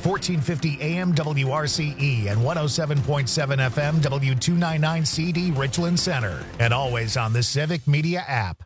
1450 AM WRCE and 107.7 FM W299 CD Richland Center. And always on the Civic Media app.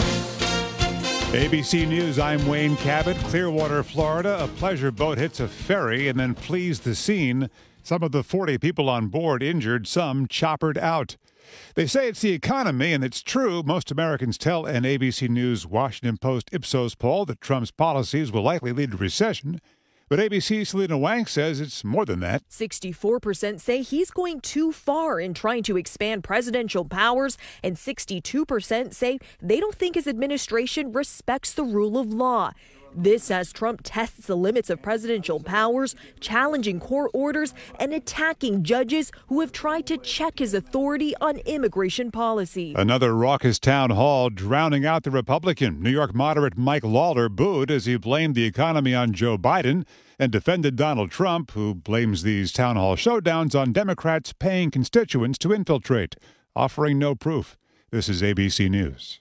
ABC News, I'm Wayne Cabot. Clearwater, Florida. A pleasure boat hits a ferry and then flees the scene. Some of the 40 people on board injured, some choppered out. They say it's the economy, and it's true. Most Americans tell an ABC News Washington Post Ipsos poll that Trump's policies will likely lead to recession. But ABC's Selena Wang says it's more than that. 64% say he's going too far in trying to expand presidential powers, and 62% say they don't think his administration respects the rule of law. This as Trump tests the limits of presidential powers, challenging court orders, and attacking judges who have tried to check his authority on immigration policy. Another raucous town hall drowning out the Republican. New York moderate Mike Lawler booed as he blamed the economy on Joe Biden and defended Donald Trump, who blames these town hall showdowns on Democrats paying constituents to infiltrate, offering no proof. This is ABC News.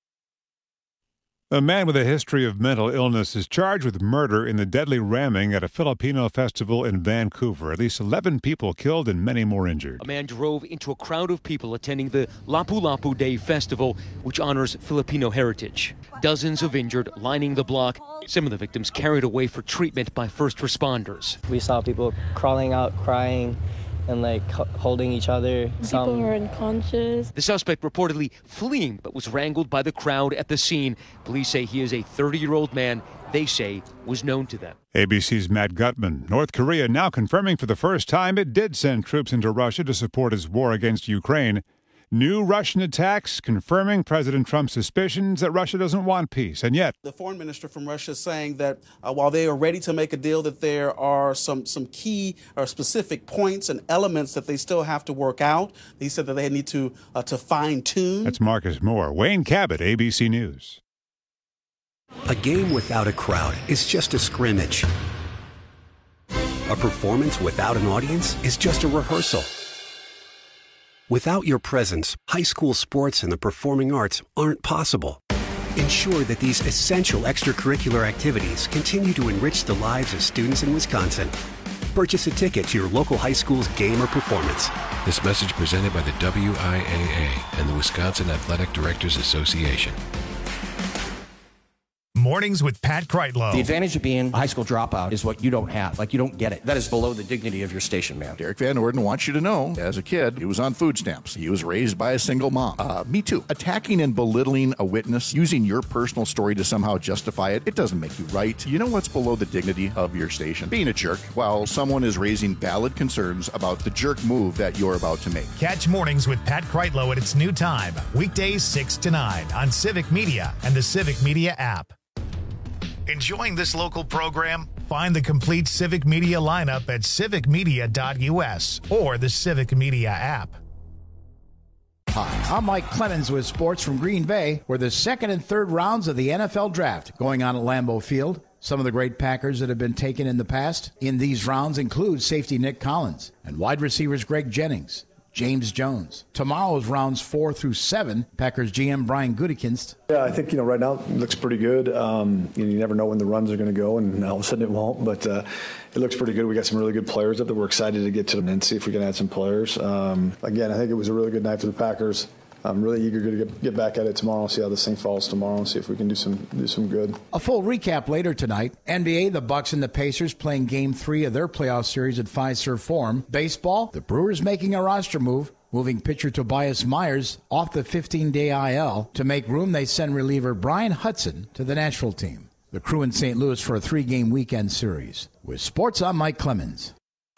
A man with a history of mental illness is charged with murder in the deadly ramming at a Filipino festival in Vancouver. At least 11 people killed and many more injured. A man drove into a crowd of people attending the Lapu-Lapu Day Festival, which honors Filipino heritage. Dozens of injured lining the block. Some of the victims carried away for treatment by first responders. We saw people crawling out, crying, and holding each other. People were unconscious. The suspect reportedly fleeing, but was wrangled by the crowd at the scene. Police say he is a 30-year-old man they say was known to them. ABC's Matt Gutman. North Korea now confirming for the first time it did send troops into Russia to support its war against Ukraine. New Russian attacks confirming President Trump's suspicions that Russia doesn't want peace. And yet, the foreign minister from Russia is saying that while they are ready to make a deal, that there are some key or specific points and elements that they still have to work out. He said that they need to fine-tune. That's Marcus Moore. Wayne Cabot, ABC News. A game without a crowd is just a scrimmage. A performance without an audience is just a rehearsal. Without your presence, high school sports and the performing arts aren't possible. Ensure that these essential extracurricular activities continue to enrich the lives of students in Wisconsin. Purchase a ticket to your local high school's game or performance. This message presented by the WIAA and the Wisconsin Athletic Directors Association. Mornings with Pat Kreitlow. The advantage of being a high school dropout is what you don't have. You don't get it. That is below the dignity of your station, man. Derek Van Orden wants you to know, as a kid, he was on food stamps. He was raised by a single mom. Me too. Attacking and belittling a witness, using your personal story to somehow justify it, it doesn't make you right. You know what's below the dignity of your station? Being a jerk while someone is raising valid concerns about the jerk move that you're about to make. Catch Mornings with Pat Kreitlow at its new time, weekdays 6 to 9 on Civic Media and the Civic Media app. Enjoying this local program? Find the complete Civic Media lineup at civicmedia.us or the Civic Media app. Hi, I'm Mike Clemens with sports from Green Bay, where the second and third rounds of the NFL Draft going on at Lambeau Field. Some of the great Packers that have been taken in the past in these rounds include safety Nick Collins and wide receivers Greg Jennings, James Jones. Tomorrow's rounds 4 through 7, Packers GM Brian Gutekunst. Yeah, I think, right now it looks pretty good. You never know when the runs are going to go, and all of a sudden it won't, but it looks pretty good. We got some really good players up there. We're excited to get to them and see if we can add some players. Again, I think it was a really good night for the Packers. I'm really eager to get back at it tomorrow, see how this thing falls tomorrow, and see if we can do some good. A full recap later tonight. NBA, the Bucks and the Pacers playing Game 3 of their playoff series at Fiserv Forum. Baseball, the Brewers making a roster move, moving pitcher Tobias Myers off the 15-day IL. To make room, they send reliever Brian Hudson to the Nashville team. The Crew in St. Louis for a 3-game weekend series. With sports, I'm Mike Clemens.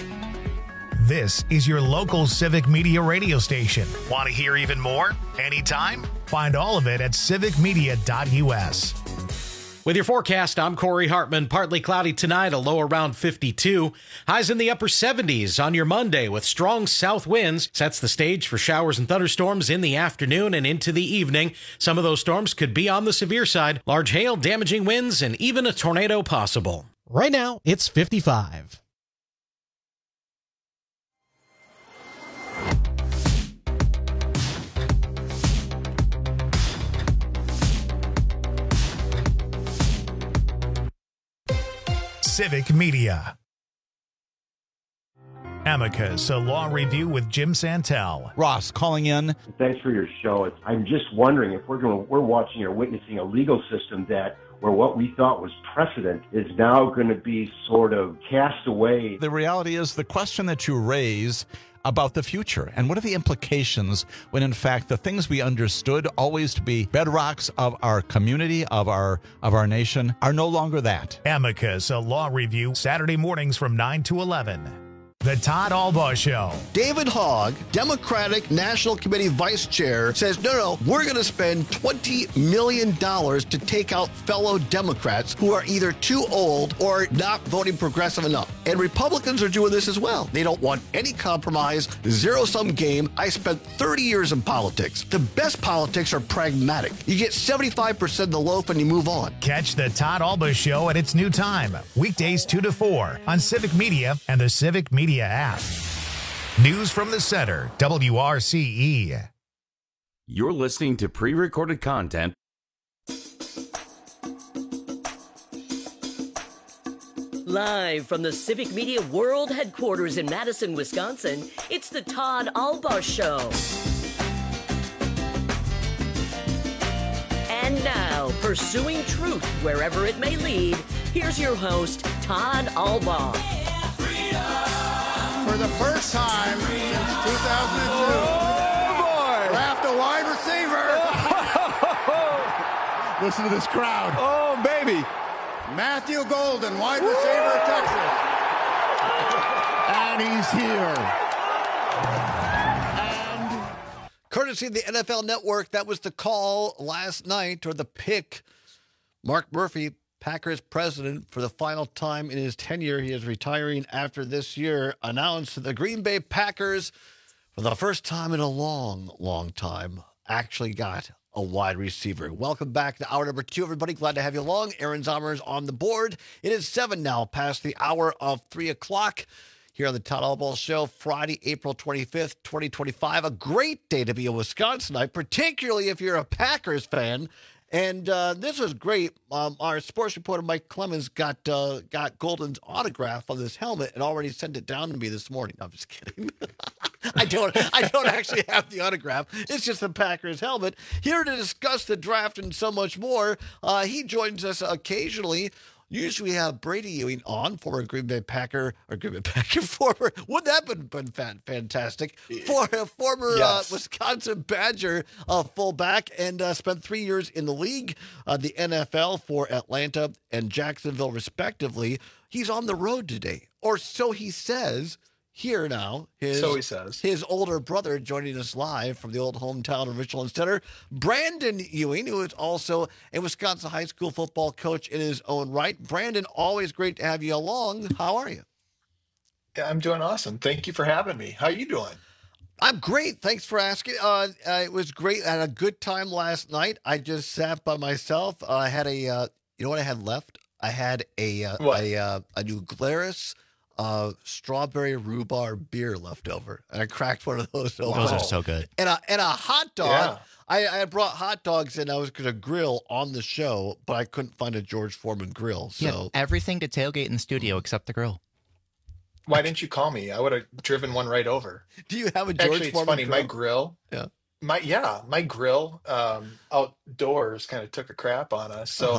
This is your local Civic Media radio station. Want to hear even more? Anytime? Find all of it at civicmedia.us. With your forecast, I'm Corey Hartman. Partly cloudy tonight, a low around 52. Highs in the upper 70s on your Monday with strong south winds. Sets the stage for showers and thunderstorms in the afternoon and into the evening. Some of those storms could be on the severe side. Large hail, damaging winds, and even a tornado possible. Right now, it's 55. Civic Media. Amicus, a law review with Jim Santel. Ross calling in. Thanks for your show. I'm just wondering if we're watching or witnessing a legal system where what we thought was precedent is now going to be sort of cast away. The reality is the question that you raise about the future and what are the implications when in fact the things we understood always to be bedrocks of our community, of our nation, are no longer that. Amicus, a law review, Saturday mornings from 9 to 11. The Todd Albaugh Show. David Hogg, Democratic National Committee Vice Chair, says, no, we're going to spend $20 million to take out fellow Democrats who are either too old or not voting progressive enough. And Republicans are doing this as well. They don't want any compromise, zero-sum game. I spent 30 years in politics. The best politics are pragmatic. You get 75% of the loaf and you move on. Catch the Todd Albaugh Show at its new time, weekdays 2 to 4 on Civic Media and the Civic Media app. News from the center, WRCE. You're listening to pre-recorded content. Live from the Civic Media World Headquarters in Madison, Wisconsin, it's the Todd Albaugh Show. And now, pursuing truth wherever it may lead, here's your host, Todd Albaugh. For the first time since 2002, draft a wide receiver. Listen to this crowd. Oh, baby. Matthew Golden, wide receiver, Texas. And he's here. Courtesy of the NFL Network, that was the call last night, or the pick. Mark Murphy, Packers president, for the final time in his tenure, he is retiring after this year, announced that the Green Bay Packers, for the first time in a long, long time, actually got a wide receiver. Welcome back to hour number 2, everybody. Glad to have you along. Aaron Zomer is on the board. It is 7 now, past the hour of 3 o'clock. Here on the Todd Albaugh Show, Friday, April 25th, 2025. A great day to be a Wisconsinite, particularly if you're a Packers fan. And this was great. Our sports reporter, Mike Clemens, got Golden's autograph on this helmet and already sent it down to me this morning. No, I'm just kidding. I don't actually have the autograph. It's just the Packers helmet. Here to discuss the draft and so much more, he joins us occasionally. Usually we have Brady Ewing on, former wouldn't that have been fantastic? Former Yes. Wisconsin Badger fullback, and spent 3 years in the league, the NFL for Atlanta and Jacksonville, respectively. He's on the road today, or so he says. Here now, his older brother joining us live from the old hometown of Richland Center, Brandon Ewing, who is also a Wisconsin high school football coach in his own right. Brandon, always great to have you along. How are you? Yeah, I'm doing awesome. Thank you for having me. How are you doing? I'm great. Thanks for asking. It was great. I had a good time last night. I just sat by myself. I had a, you know what I had left? I had a New Glarus strawberry rhubarb beer left over, and I cracked one of those open. Those are so good. And a hot dog. Yeah. I brought hot dogs, and I was going to grill on the show, but I couldn't find a George Foreman grill. So everything to tailgate in the studio except the grill. Why didn't you call me? I would have driven one right over. Do you have a George Actually, it's Foreman funny. grill? My grill. My grill outdoors kind of took a crap on us. So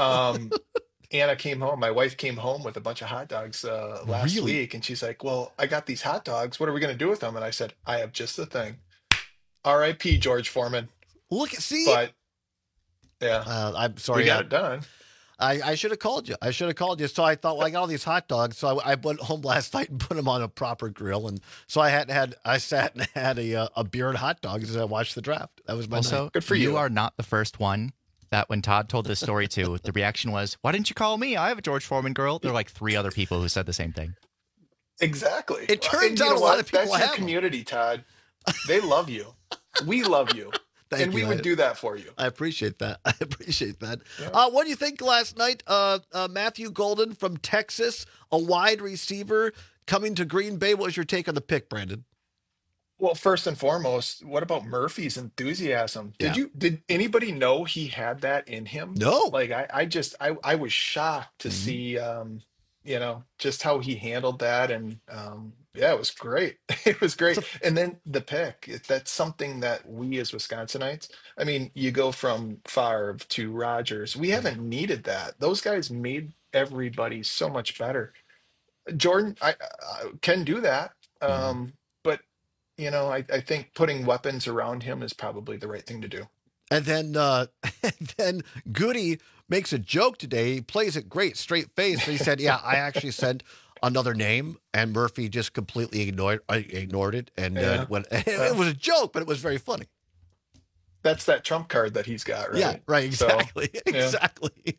Anna came home. My wife came home with a bunch of hot dogs last week, and she's like, "Well, I got these hot dogs. What are we going to do with them?" And I said, "I have just the thing. R.I.P. George Foreman." Look, see, but yeah, I'm sorry, we got it done. I should have called you. So I thought, well, I got all these hot dogs. So I went home last night and put them on a proper grill. And so I sat and had a beer and hot dogs as I watched the draft. That was my night. Good for you. You are not the first one that when Todd told this story to, the reaction was, "Why didn't you call me? I have a George Foreman grill." There were like 3 other people who said the same thing. Exactly. It turns out a lot of people That's your have community, Todd. They love you. We love you. And we would do that for you. I appreciate that. Yeah. What do you think last night? Matthew Golden from Texas, a wide receiver coming to Green Bay. What was your take on the pick, Brandon? Well, first and foremost, what about Murphy's enthusiasm? Did anybody know he had that in him? No. Like I was shocked to see just how he handled that. And yeah, it was great. It was great. And then the pick, that's something that we as Wisconsinites, I mean, you go from Favre to Rodgers. We haven't needed that. Those guys made everybody so much better. Jordan, I can do that. But, I think putting weapons around him is probably the right thing to do. And then, and then Goody makes a joke today. He plays it great, straight face. He said, "Yeah, I actually said another name," and Murphy just completely ignored it. And it was a joke, but it was very funny. That's that trump card that he's got, right? Yeah, right. Exactly, So, yeah. exactly.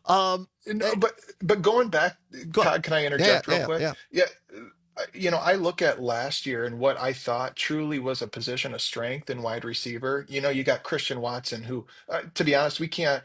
But going back, Todd, can I interject real quick? Yeah. I look at last year and what I thought truly was a position of strength in wide receiver. You got Christian Watson, who, to be honest, we can't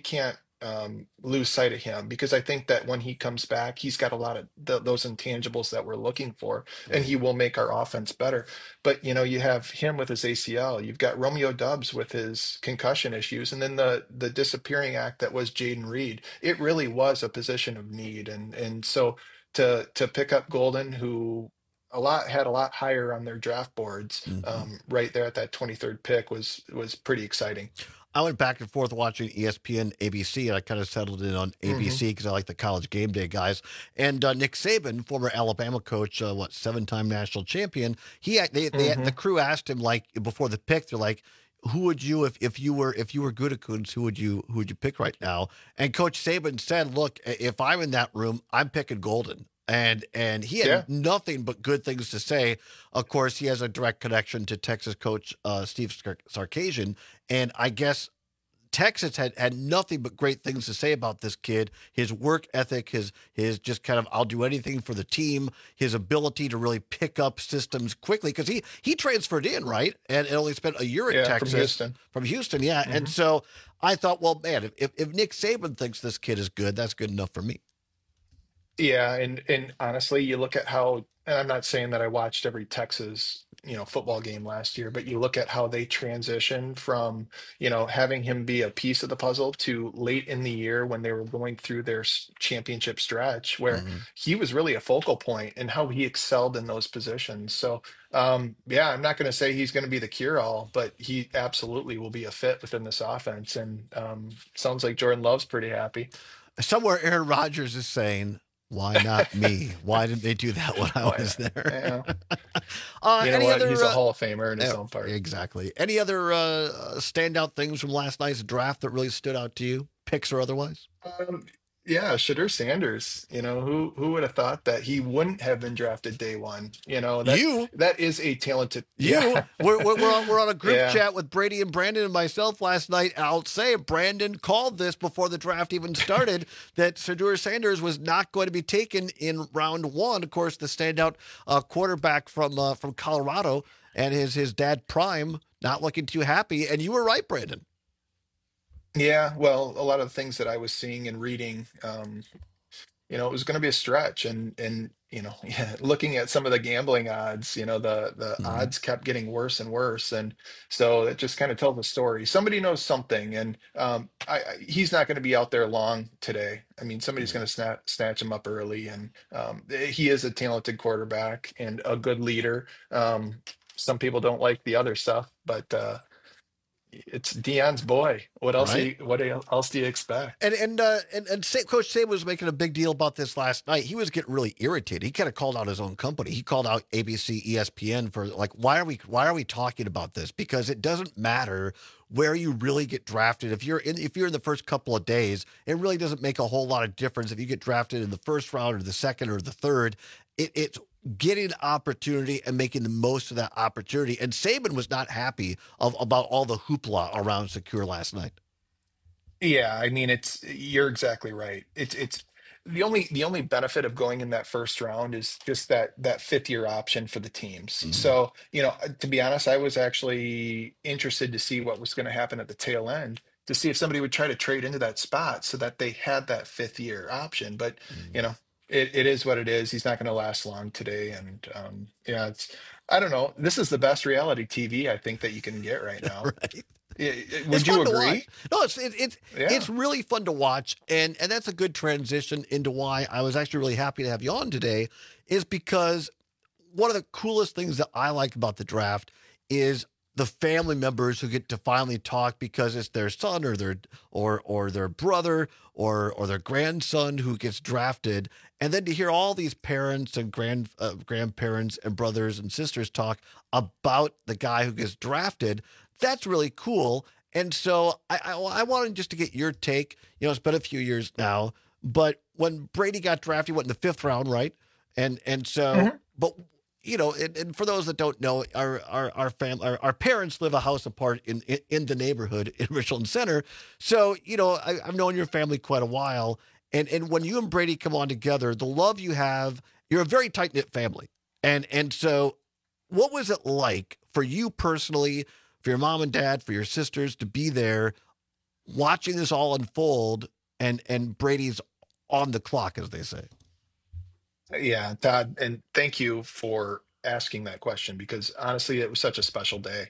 lose sight of him, because I think that when he comes back, he's got a lot of those intangibles that we're looking for, and he will make our offense better. But you have him with his ACL. You've got Romeo Doubs with his concussion issues, and then the disappearing act that was Jaden Reed. It really was a position of need, and so. To pick up Golden, who had a lot higher on their draft boards, right there at that 23rd pick was pretty exciting. I went back and forth watching ESPN, ABC, and I kind of settled in on ABC because I like the College Game Day guys. And Nick Saban, former Alabama coach, 7-time national champion, the crew asked him, like, before the pick, they're like, who would you, if you were Gutekunst, who would you pick right now? And Coach Saban said, "Look, if I'm in that room, I'm picking Golden." And he had nothing but good things to say. Of course, he has a direct connection to Texas coach Steve Sarkisian, and I guess Texas had nothing but great things to say about this kid, his work ethic, his just kind of, I'll do anything for the team, his ability to really pick up systems quickly, because he transferred in, right? And only spent a year at Texas. From Houston, yeah. And so I thought, well, man, if Nick Saban thinks this kid is good, that's good enough for me. Yeah, and honestly, you look at how, and I'm not saying that I watched every Texas, football game last year, but you look at how they transitioned from, having him be a piece of the puzzle to late in the year when they were going through their championship stretch, where he was really a focal point, and how he excelled in those positions. So, I'm not going to say he's going to be the cure-all, but he absolutely will be a fit within this offense. And sounds like Jordan Love's pretty happy. Somewhere Aaron Rodgers is saying, "Why not me? Why didn't they do that when I was there?" He's a Hall of Famer in his own part. Exactly. Any other standout things from last night's draft that really stood out to you, picks or otherwise? Shedeur Sanders. Who would have thought that he wouldn't have been drafted day one? That is a talented. Yeah. We're on a group chat with Brady and Brandon and myself last night. I'll say Brandon called this before the draft even started that Shedeur Sanders was not going to be taken in round one. Of course, the standout quarterback from Colorado, and his dad Prime not looking too happy. And you were right, Brandon. Yeah, well, a lot of the things that I was seeing and reading, it was going to be a stretch, and looking at some of the gambling odds, the odds kept getting worse and worse, and so it just kind of tells the story. Somebody knows something, and he's not going to be out there long today. I mean, somebody's going to snatch him up early, and he is a talented quarterback and a good leader. Some people don't like the other stuff, but it's Deion's boy. What else? Right. What else do you expect? And Coach Saban was making a big deal about this last night. He was getting really irritated. He kind of called out his own company. He called out ABC, ESPN for, like, why are we talking about this? Because it doesn't matter where you really get drafted. If you're in the first couple of days, it really doesn't make a whole lot of difference if you get drafted in the first round or the second or the third. It's getting opportunity and making the most of that opportunity. And Saban was not happy about all the hoopla around Secure last night. Yeah, I mean, you're exactly right. It's the only benefit of going in that first round is just that fifth year option for the teams. So, to be honest, I was actually interested to see what was going to happen at the tail end, to see if somebody would try to trade into that spot so that they had that fifth year option. But, it is what it is. He's not going to last long today. And I don't know. This is the best reality TV I think that you can get right now. Right. Would you agree? No, it's really fun to watch, and that's a good transition into why I was actually really happy to have you on today, is because one of the coolest things that I like about the draft is the family members who get to finally talk because it's their son or their brother or their grandson who gets drafted, and then to hear all these parents and grandparents and brothers and sisters talk about the guy who gets drafted. That's really cool. And so I wanted just to get your take. It's been a few years now, but when Brady got drafted, he went in the 5th round, right? And so, but and for those that don't know, our parents live a house apart in the neighborhood in Richland Center. So, I've known your family quite a while. And when you and Brady come on together, the love you have, you're a very tight-knit family. And so what was it like for you personally, for your mom and dad, for your sisters to be there watching this all unfold and Brady's on the clock, as they say? Yeah, Todd, and thank you for asking that question because honestly, it was such a special day.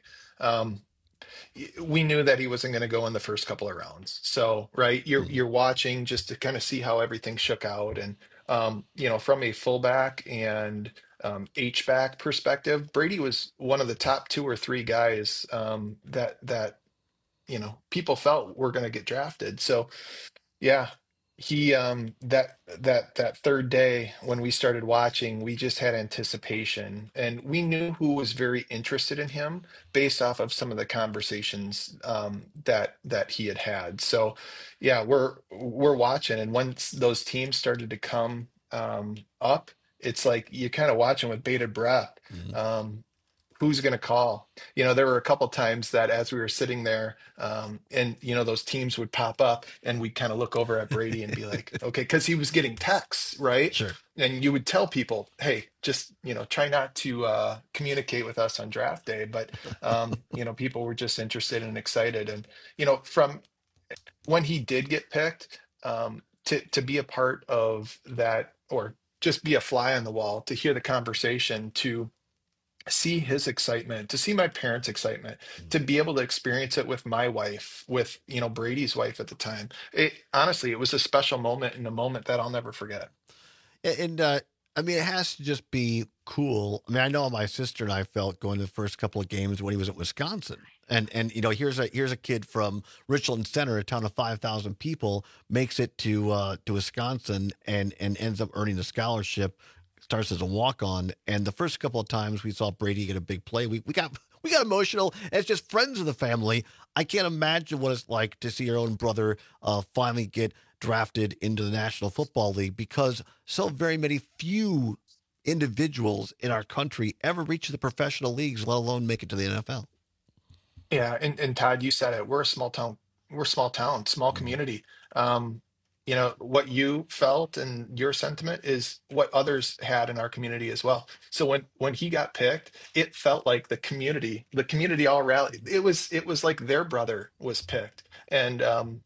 We knew that he wasn't going to go in the first couple of rounds. So, right, you're watching just to kind of see how everything shook out. And, from a fullback and H-back perspective, Brady was one of the top 2 or 3 guys that people felt were going to get drafted. So, yeah, he that third day when we started watching, we just had anticipation, and we knew who was very interested in him based off of some of the conversations that he had. So, yeah, we're watching, and once those teams started to come up, it's like you kind of watching with bated breath. Who's going to call? There were a couple times that as we were sitting there, and those teams would pop up, and we'd kind of look over at Brady and be like, okay, because he was getting texts, right? Sure. And you would tell people, hey, just try not to communicate with us on draft day, but people were just interested and excited, and from when he did get picked, to be a part of that, or just be a fly on the wall, to hear the conversation, to see his excitement, to see my parents' excitement, to be able to experience it with my wife, with Brady's wife at the time. Honestly, it was a special moment, and a moment that I'll never forget. And it has to just be cool. I know my sister and I felt going to the first couple of games when he was at Wisconsin. And here's a kid from Richland Center, a town of 5,000 people, makes it to Wisconsin and ends up earning a scholarship. Starts as a walk-on, and the first couple of times we saw Brady get a big play, we got emotional as just friends of the family. I can't imagine what it's like to see your own brother finally get drafted into the National Football League, because so very few individuals in our country ever reach the professional leagues, let alone make it to the NFL. Yeah, and Todd, you said it. We're a small town, small community. What you felt and your sentiment is what others had in our community as well. So when he got picked, it felt like the community all rallied. It was like their brother was picked. And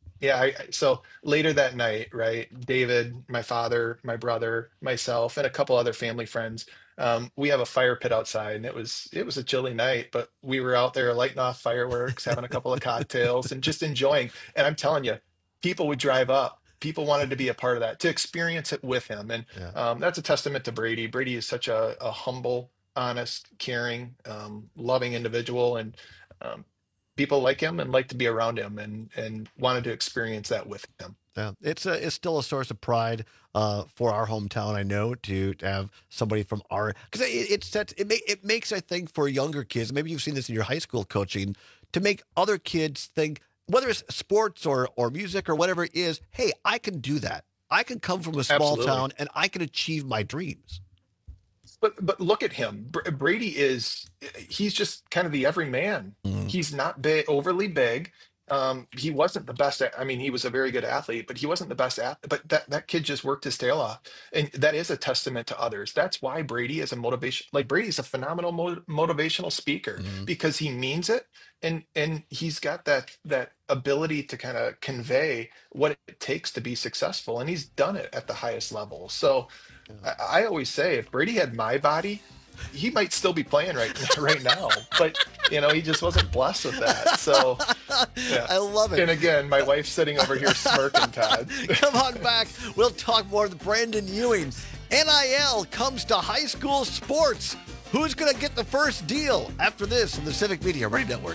so later that night, right, David, my father, my brother, myself, and a couple other family friends, we have a fire pit outside, and it was a chilly night, but we were out there lighting off fireworks, having a couple of cocktails, and just enjoying. And I'm telling you, people would drive up. People wanted to be a part of that, to experience it with him. And that's a testament to Brady. Brady is such a humble, honest, caring, loving individual. And people like him and like to be around him, and wanted to experience that with him. Yeah, it's still a source of pride for our hometown. I know to have somebody from because it makes, I think, for younger kids. Maybe you've seen this in your high school coaching, to make other kids think, whether it's sports or music or whatever it is, hey, I can do that. I can come from a small town and I can achieve my dreams. But look at him. Brady he's just kind of the everyman. He's not overly big. He wasn't the best. He was a very good athlete, but he wasn't the best but that kid just worked his tail off. And that is a testament to others. That's why Brady is a motivation. Like, Brady's a phenomenal motivational speaker, because he means it. And he's got that ability to kind of convey what it takes to be successful. And he's done it at the highest level. So I always say, if Brady had my body, he might still be playing right now. But He just wasn't blessed with that. So yeah. I love it. And again, my wife's sitting over here smirking, Todd. Come on back. We'll talk more with Brandon Ewing. NIL comes to high school sports. Who's going to get the first deal after this on the Civic Media Radio Network?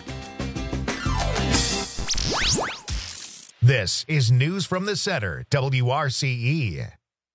This is News from the Center, WRCE.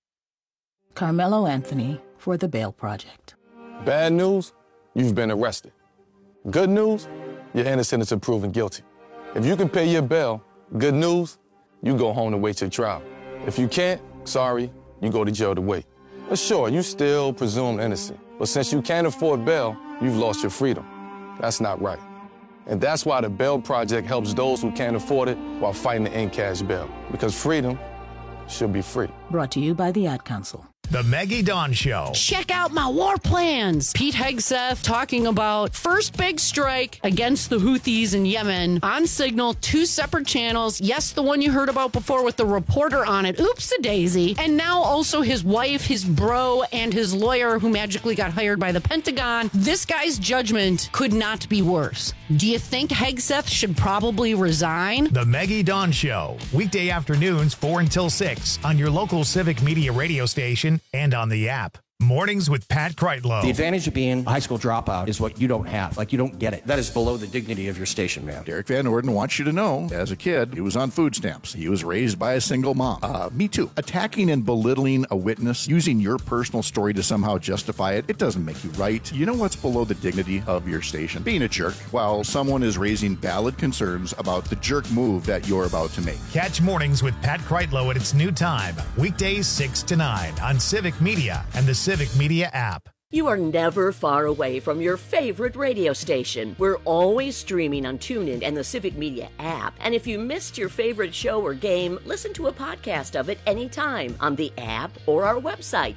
Carmelo Anthony for the Bail Project. Bad news, you've been arrested. Good news, you're innocent until proven guilty. If you can pay your bail, good news, you go home to wait your trial. If you can't, sorry, you go to jail to wait. But sure, you still presumed innocent. But since you can't afford bail, you've lost your freedom. That's not right. And that's why the Bail Project helps those who can't afford it while fighting to end cash bail. Because freedom should be free. Brought to you by the Ad Council. The Maggie Dawn Show. Check out my war plans. Pete Hegseth talking about first big strike against the Houthis in Yemen on Signal, 2 separate channels. Yes, the one you heard about before with the reporter on it. Oops-a-daisy. And now also his wife, his bro, and his lawyer who magically got hired by the Pentagon. This guy's judgment could not be worse. Do you think Hegseth should probably resign? The Maggie Dawn Show. Weekday afternoons 4 until 6 on your local Civic Media radio station and on the app. Mornings with Pat Kreitlow. The advantage of being a high school dropout is what you don't have. Like, you don't get it. That is below the dignity of your station, man. Derek Van Orden wants you to know, as a kid, he was on food stamps. He was raised by a single mom. Me too. Attacking and belittling a witness, using your personal story to somehow justify it, it doesn't make you right. You know what's below the dignity of your station? Being a jerk while someone is raising valid concerns about the jerk move that you're about to make. Catch Mornings with Pat Kreitlow at its new time, weekdays 6 to 9 on Civic Media and the Civic Media app. You are never far away from your favorite radio station. We're always streaming on TuneIn and the Civic Media app. And if you missed your favorite show or game, listen to a podcast of it anytime on the app or our website,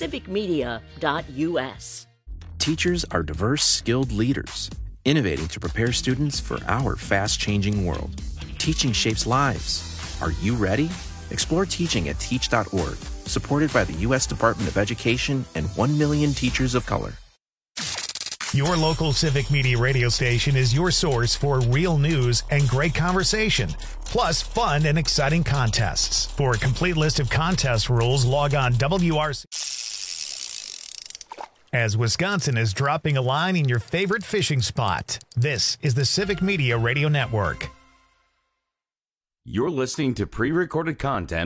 civicmedia.us. Teachers are diverse, skilled leaders, innovating to prepare students for our fast-changing world. Teaching shapes lives. Are you ready? Explore teaching at teach.org, supported by the U.S. Department of Education and 1 million teachers of color. Your local Civic Media radio station is your source for real news and great conversation, plus fun and exciting contests. For a complete list of contest rules, log on WRC. As Wisconsin is dropping a line in your favorite fishing spot, this is the Civic Media Radio Network. You're listening to pre-recorded content.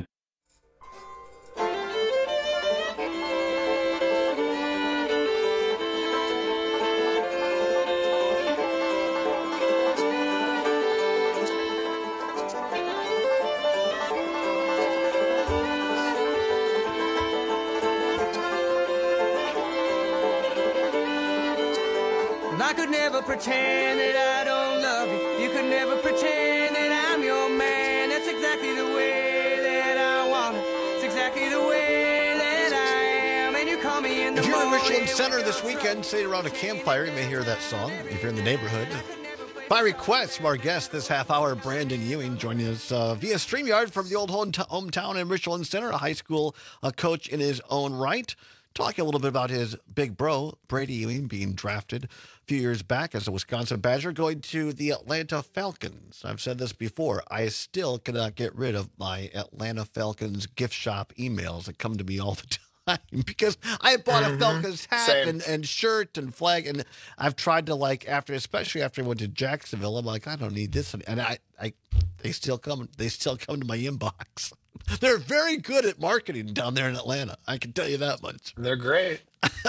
I could never pretend that I don't love you. You could never pretend that I'm your man. That's exactly the way that I want it. It's exactly the way that I am. And you call me in the morning. If you're in Richland Center this weekend, sitting around a campfire, you may hear that song if you're in the neighborhood. By request from our guest this half hour, Brandon Ewing, joining us via StreamYard from the old hometown in Richland Center, a high school coach in his own right. Talking a little bit about his big bro, Brady Ewing, being drafted a few years back as a Wisconsin Badger, going to the Atlanta Falcons. I've said this before. I still cannot get rid of my Atlanta Falcons gift shop emails that come to me all the time because I bought a Falcons hat and shirt and flag, and I've tried to especially after I went to Jacksonville, I'm like, I don't need this, and they still come to my inbox. They're very good at marketing down there in Atlanta. I can tell you that much. They're great.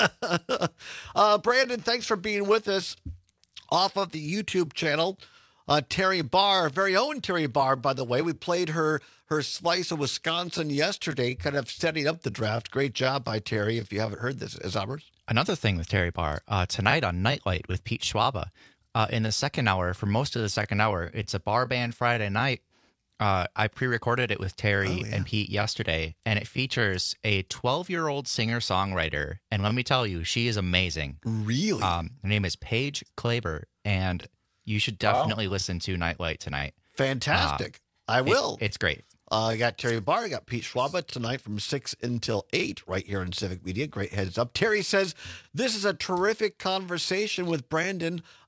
Brandon, thanks for being with us off of the YouTube channel. Terry Barr, very own Terry Barr, by the way. We played her slice of Wisconsin yesterday, kind of setting up the draft. Great job by Terry. If you haven't heard this, is ours. Another thing with Terry Barr, tonight on Nightlight with Pete Schwaba, in the second hour, for most of the second hour, it's a bar band Friday night. I pre-recorded it with Terry and Pete yesterday, and it features a 12-year-old singer-songwriter, and let me tell you, she is amazing. Really? Her name is Paige Klaber, and you should definitely listen to Nightlight tonight. Fantastic. I will. It's great. I got Terry Barr, I got Pete Schwaba tonight from 6 until 8 right here on Civic Media. Great heads up. Terry says, this is a terrific conversation with Brandon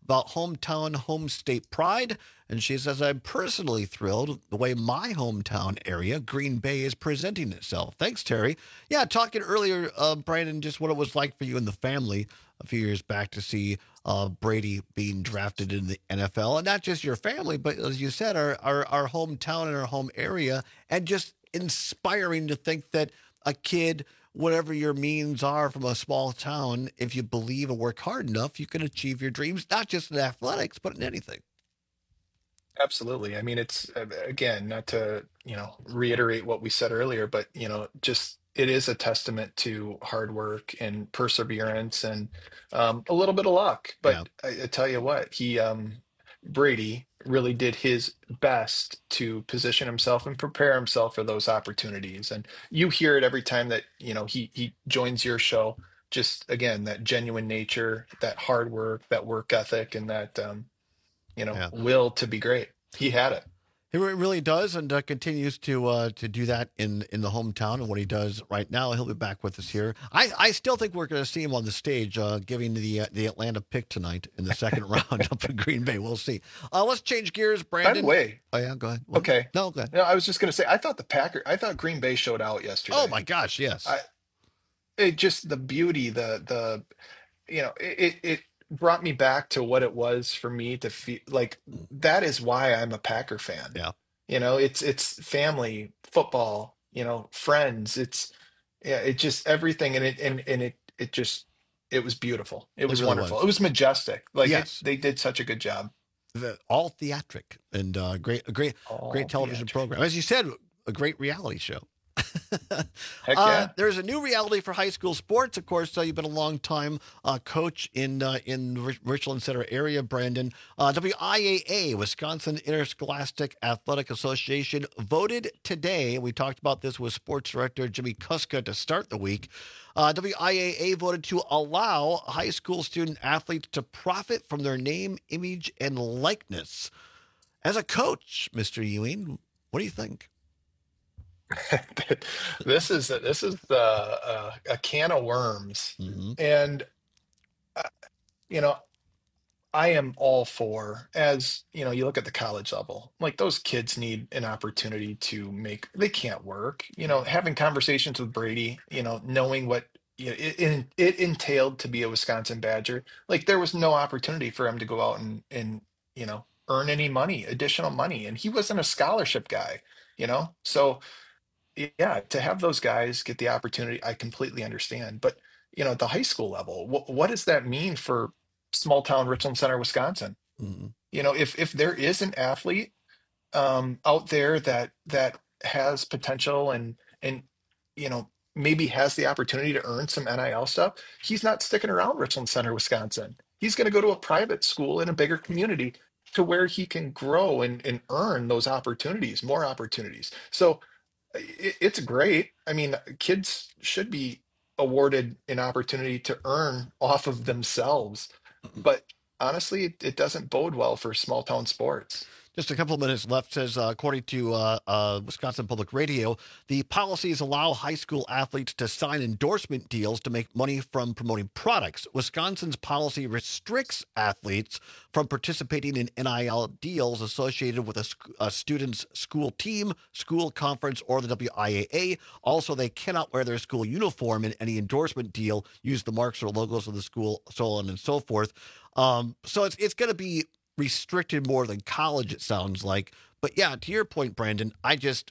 about hometown, home state pride. And she says, I'm personally thrilled the way my hometown area, Green Bay, is presenting itself. Thanks, Terry. Yeah, talking earlier, Brandon, just what it was like for you and the family a few years back to see Brady being drafted in the NFL. And not just your family, but as you said, our hometown and our home area. And just inspiring to think that a kid, whatever your means are from a small town, if you believe and work hard enough, you can achieve your dreams, not just in athletics, but in anything. Absolutely. I mean, it's again, not to, reiterate what we said earlier, but, just it is a testament to hard work and perseverance and a little bit of luck. But I tell you what, Brady really did his best to position himself and prepare himself for those opportunities. And you hear it every time that, he joins your show. Just again, that genuine nature, that hard work, that work ethic, and that, will to be great. He had it. He really does, and continues to do that in the hometown. And what he does right now, he'll be back with us here. I still think we're going to see him on the stage giving the Atlanta pick tonight in the second round up in Green Bay. We'll see. Let's change gears, Brandon. By the way, oh yeah, go ahead. Okay, no, go ahead. No, I was just going to say, I thought Green Bay showed out yesterday. Oh my gosh, yes. It just the beauty, it brought me back to what it was for me to feel like. That is why I'm a Packer fan. Yeah. It's family, football, friends. It's just everything. And it was beautiful. It was really wonderful. It was majestic. Like yes. They did such a good job. All theatric and great television program. As you said, a great reality show. Heck yeah. There's a new reality for high school sports. Of course, you've been a long time coach in Richland Center area, Brandon. WIAA, Wisconsin Interscholastic Athletic Association, voted today. We talked about this with sports director Jimmy Kuska to start the week. WIAA voted to allow high school student athletes to profit from their name, image, and likeness. As a coach, Mr. Ewing, what do you think? This is a can of worms. Mm-hmm. And I am all for, as you look at the college level, like those kids need an opportunity they can't work, having conversations with Brady, knowing what it entailed to be a Wisconsin Badger. Like there was no opportunity for him to go out and earn any money, additional money, and he wasn't a scholarship guy, so yeah, to have those guys get the opportunity, I completely understand. But, at the high school level, what does that mean for small town Richland Center, Wisconsin? Mm-hmm. If there is an athlete out there that has potential and maybe has the opportunity to earn some NIL stuff, he's not sticking around Richland Center, Wisconsin. He's going to go to a private school in a bigger community to where he can grow and earn those opportunities, more opportunities. So it's great. I mean, kids should be awarded an opportunity to earn off of themselves, but honestly, it doesn't bode well for small town sports. Just a couple of minutes left. Says, according to Wisconsin Public Radio, the policies allow high school athletes to sign endorsement deals to make money from promoting products. Wisconsin's policy restricts athletes from participating in NIL deals associated with a student's school team, school conference, or the WIAA. Also, they cannot wear their school uniform in any endorsement deal, use the marks or logos of the school, so on and so forth. So it's going to be restricted more than college, it sounds like. But yeah, to your point, Brandon, I guess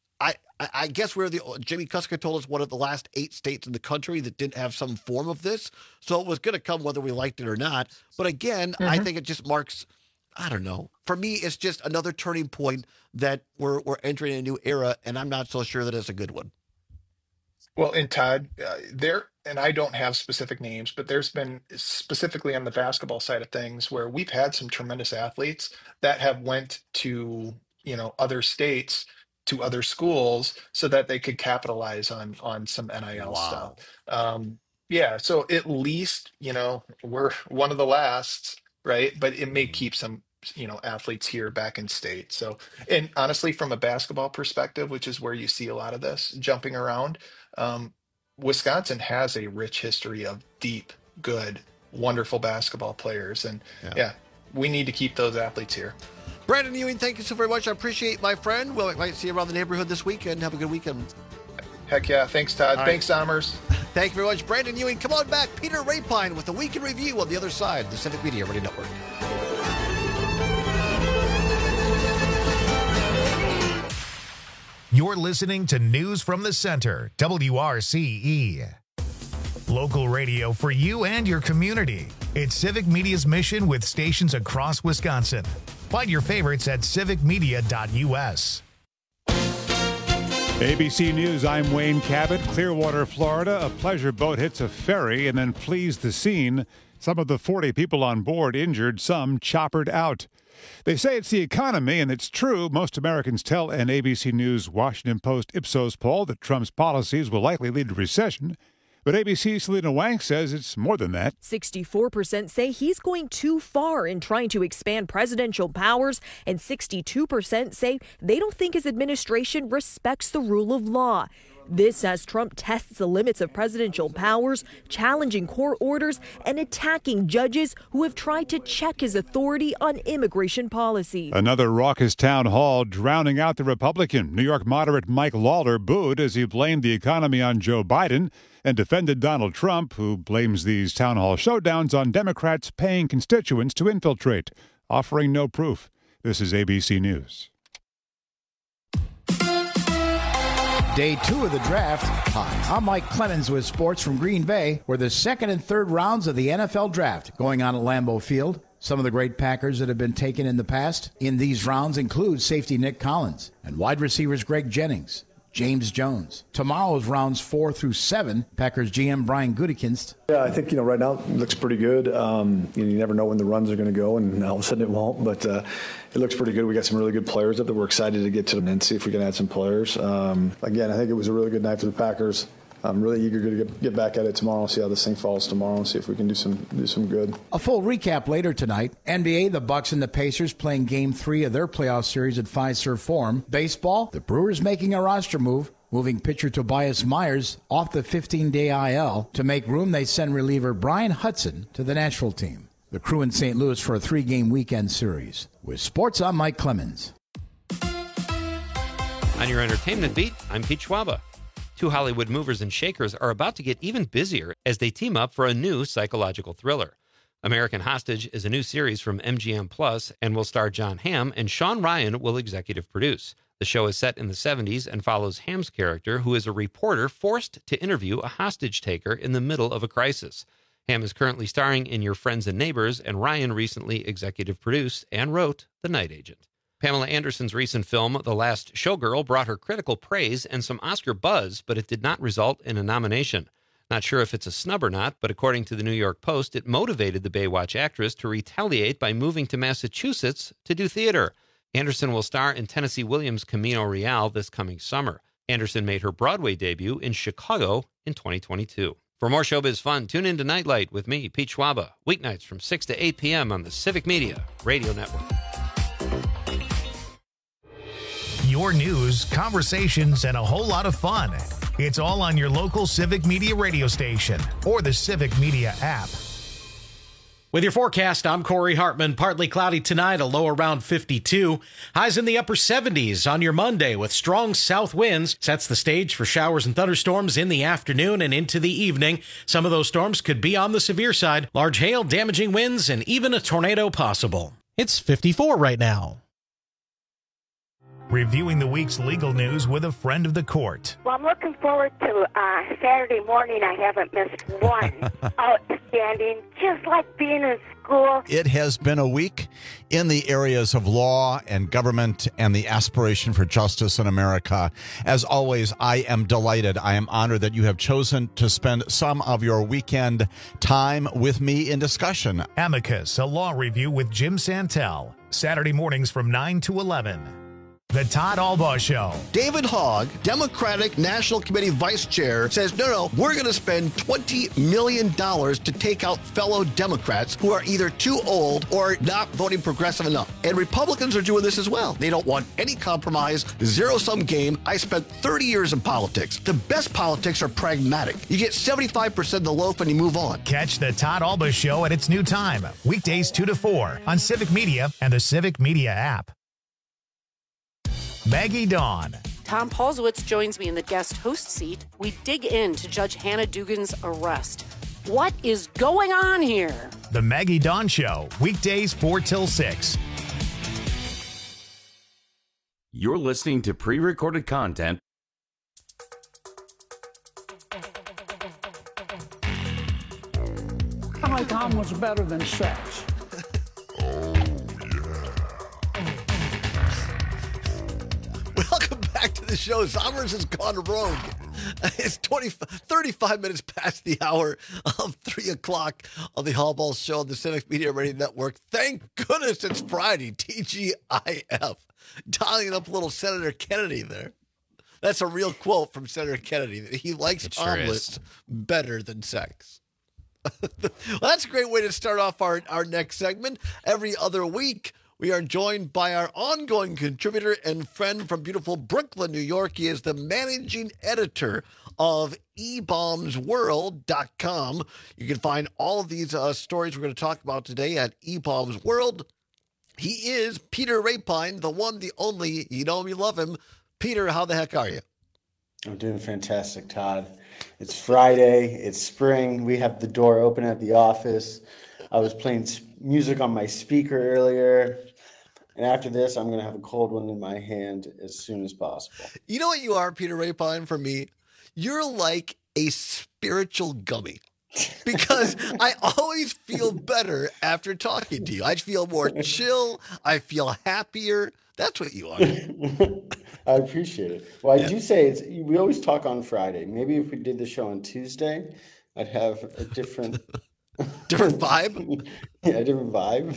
Jimmy Kuska told us one of the last 8 states in the country that didn't have some form of this. So it was going to come whether we liked it or not. But again, I think it just marks, I don't know. For me, it's just another turning point that we're entering a new era, and I'm not so sure that it's a good one. Well, and Todd, and I don't have specific names, but there's been specifically on the basketball side of things where we've had some tremendous athletes that have went to, other states, to other schools so that they could capitalize on some NIL stuff. Yeah. So at least, we're one of the last, right? But it may keep some, athletes here back in state. So, and honestly, from a basketball perspective, which is where you see a lot of this jumping around, Wisconsin has a rich history of deep, good, wonderful basketball players. And yeah, we need to keep those athletes here. Brandon Ewing, thank you so very much. I appreciate, my friend. We'll might see you around the neighborhood this weekend. Have a good weekend. Heck yeah. Thanks, Todd. All Thanks, Sommers. Thank you very much, Brandon Ewing. Come on back. Peter Rapine with the Week in Review on the other side, the Civic Media Radio Network. You're listening to News from the Center, WRCE. Local radio for you and your community. It's Civic Media's mission with stations across Wisconsin. Find your favorites at civicmedia.us. ABC News, I'm Wayne Cabot. Clearwater, Florida. A pleasure boat hits a ferry and then flees the scene. Some of the 40 people on board injured, some choppered out. They say it's the economy, and it's true. Most Americans tell an ABC News Washington Post Ipsos poll that Trump's policies will likely lead to recession. But ABC's Selena Wang says it's more than that. 64% say he's going too far in trying to expand presidential powers, and 62% say they don't think his administration respects the rule of law. This as Trump tests the limits of presidential powers, challenging court orders, and attacking judges who have tried to check his authority on immigration policy. Another raucous town hall drowning out the Republican. New York moderate Mike Lawler booed as he blamed the economy on Joe Biden and defended Donald Trump, who blames these town hall showdowns on Democrats paying constituents to infiltrate, offering no proof. This is ABC News. Day 2 of the draft. Hi, I'm Mike Clemens with sports from Green Bay, where the second and third rounds of the NFL draft going on at Lambeau Field. Some of the great Packers that have been taken in the past in these rounds include safety Nick Collins and wide receivers Greg Jennings, James Jones. Tomorrow's rounds 4 through 7, Packers GM Brian Gutekunst. Yeah, I think, right now it looks pretty good. You never know when the runs are going to go, and all of a sudden it won't, but it looks pretty good. We got some really good players up there. We're excited to get to them and see if we can add some players. Again, I think it was a really good night for the Packers. I'm really eager to get back at it tomorrow and see how this thing falls tomorrow and see if we can do some good. A full recap later tonight. NBA, the Bucks and the Pacers playing Game 3 of their playoff series at Fiserv Forum. Baseball, the Brewers making a roster move, moving pitcher Tobias Myers off the 15-day IL. To make room, they send reliever Brian Hudson to the Nashville team. The Crew in St. Louis for a 3-game weekend series. With sports, I'm Mike Clemens. On your entertainment beat, I'm Pete Schwaba. Two Hollywood movers and shakers are about to get even busier as they team up for a new psychological thriller. American Hostage is a new series from MGM Plus and will star Jon Hamm, and Sean Ryan will executive produce. The show is set in the 70s and follows Hamm's character, who is a reporter forced to interview a hostage taker in the middle of a crisis. Hamm is currently starring in Your Friends and Neighbors, and Ryan recently executive produced and wrote The Night Agent. Pamela Anderson's recent film, The Last Showgirl, brought her critical praise and some Oscar buzz, but it did not result in a nomination. Not sure if it's a snub or not, but according to the New York Post, it motivated the Baywatch actress to retaliate by moving to Massachusetts to do theater. Anderson will star in Tennessee Williams' Camino Real this coming summer. Anderson made her Broadway debut in Chicago in 2022. For more showbiz fun, tune in to Nightlight with me, Pete Schwaba, weeknights from 6 to 8 p.m. on the Civic Media Radio Network. Your news, conversations, and a whole lot of fun. It's all on your local Civic Media radio station or the Civic Media app. With your forecast, I'm Corey Hartman. Partly cloudy tonight, a low around 52. Highs in the upper 70s on your Monday with strong south winds. Sets the stage for showers and thunderstorms in the afternoon and into the evening. Some of those storms could be on the severe side. Large hail, damaging winds, and even a tornado possible. It's 54 right now. Reviewing the week's legal news with a friend of the court. Well, I'm looking forward to Saturday morning. I haven't missed one. Outstanding, just like being in school. It has been a week in the areas of law and government and the aspiration for justice in America. As always, I am delighted. I am honored that you have chosen to spend some of your weekend time with me in discussion. Amicus, a law review with Jim Santel. Saturday mornings from 9 to 11. The Todd Albaugh Show. David Hogg, Democratic National Committee Vice Chair, says, no, we're going to spend $20 million to take out fellow Democrats who are either too old or not voting progressive enough. And Republicans are doing this as well. They don't want any compromise, zero-sum game. I spent 30 years in politics. The best politics are pragmatic. You get 75% of the loaf and you move on. Catch the Todd Albaugh Show at its new time, weekdays 2 to 4 on Civic Media and the Civic Media app. Maggie Dawn. Tom Paulswitz joins me in the guest host seat. We dig into Judge Hannah Dugan's arrest. What is going on here? The Maggie Dawn Show, weekdays 4 till 6. You're listening to pre-recorded content. Tom was better than sex. Welcome back to the show. Zommers has gone rogue. It's 35 minutes past the hour of 3 o'clock on the Albaugh Show on the Civic Media Radio Network. Thank goodness it's Friday, TGIF. Dialing up a little Senator Kennedy there. That's a real quote from Senator Kennedy. He likes omelets better than sex. Well, that's a great way to start off our next segment. Every other week, we are joined by our ongoing contributor and friend from beautiful Brooklyn, New York. He is the managing editor of eBombsWorld.com. You can find all of these stories we're going to talk about today at eBombs World. He is Peter Rapine, the one, the only. You know him, you love him. Peter, how the heck are you? I'm doing fantastic, Todd. It's Friday. It's spring. We have the door open at the office. I was playing music on my speaker earlier. And after this, I'm going to have a cold one in my hand as soon as possible. You know what you are, Peter Rapine, for me? You're like a spiritual gummy. Because I always feel better after talking to you. I feel more chill. I feel happier. That's what you are. I appreciate it. Well, I do say we always talk on Friday. Maybe if we did the show on Tuesday, I'd have a different vibe. Yeah, a different vibe.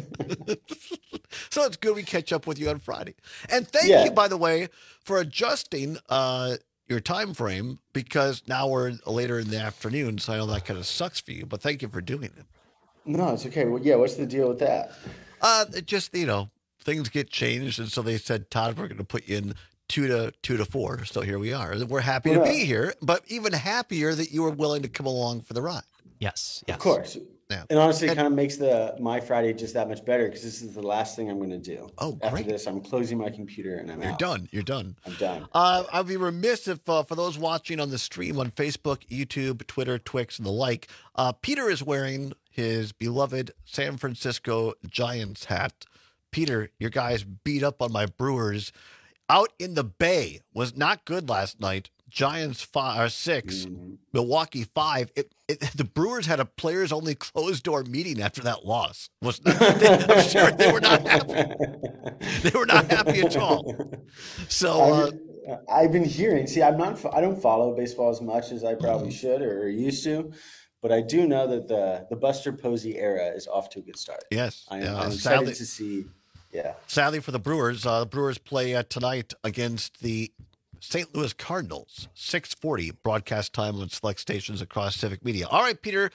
So it's good we catch up with you on Friday. And thank you, by the way, for adjusting your time frame, because now we're later in the afternoon. So I know that kind of sucks for you, but thank you for doing it. No, it's okay. Well, yeah. What's the deal with that? It just, things get changed. And so they said, Todd, we're going to put you in 2 to 4. So here we are. We're happy to be here, but even happier that you were willing to come along for the ride. Yes. Of course. Yeah. And honestly, it kind of makes my Friday just that much better, because this is the last thing I'm going to do. Oh, great. After this, I'm closing my computer and You're done. You're done. I'm done. I'd be remiss if, for those watching on the stream on Facebook, YouTube, Twitter, Twix, and the like, Peter is wearing his beloved San Francisco Giants hat. Peter, your guys beat up on my Brewers out in the Bay. Was not good last night. Giants 6, Milwaukee 5. The Brewers had a players-only closed-door meeting after that loss. I'm sure they were not happy. They were not happy at all. So I've been hearing. See, I don't follow baseball as much as I probably should or used to, but I do know that the Buster Posey era is off to a good start. Yes, I'm excited to see. Yeah. Sadly for the Brewers, the Brewers play tonight against the St. Louis Cardinals, 6:40 broadcast time on select stations across Civic Media. All right, Peter,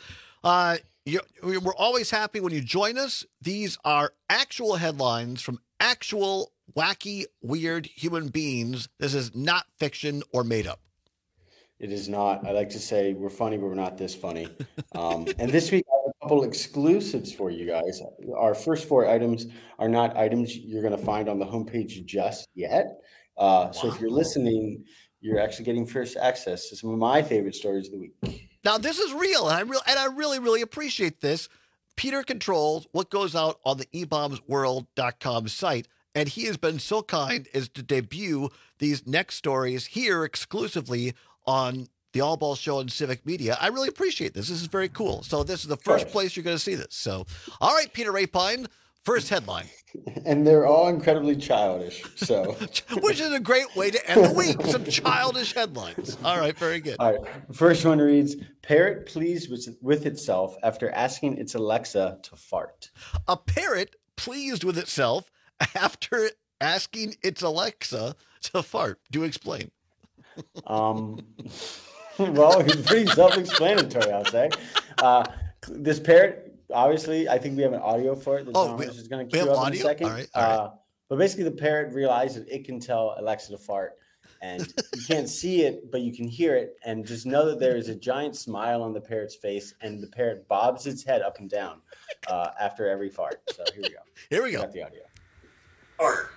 we're always happy when you join us. These are actual headlines from actual wacky, weird human beings. This is not fiction or made up. It is not. I like to say we're funny, but we're not this funny. And this week, I have a couple exclusives for you guys. Our first 4 items are not items you're going to find on the homepage just yet. So if you're listening, you're actually getting first access to some of my favorite stories of the week. Now, this is real, and I really, really appreciate this. Peter controls what goes out on the eBombsWorld.com site, and he has been so kind as to debut these next stories here exclusively on the Albaugh Show and Civic Media. I really appreciate this. This is very cool. So this is the first place you're going to see this. So, all right, Peter Rapine, first headline. And they're all incredibly childish. So, which is a great way to end the week. Some childish headlines. All right, very good. All right. First one reads, parrot pleased with itself after asking its Alexa to fart. A parrot pleased with itself after asking its Alexa to fart. Do explain. Well, it's pretty self-explanatory, I'll say. This parrot, obviously, I think we have an audio for it. Is going to cue up in a second. All right. But basically, the parrot realized that it can tell Alexa to fart. And you can't see it, but you can hear it. And just know that there is a giant smile on the parrot's face, and the parrot bobs its head up and down after every fart. So here we go. Here we go. Got the audio. Fart.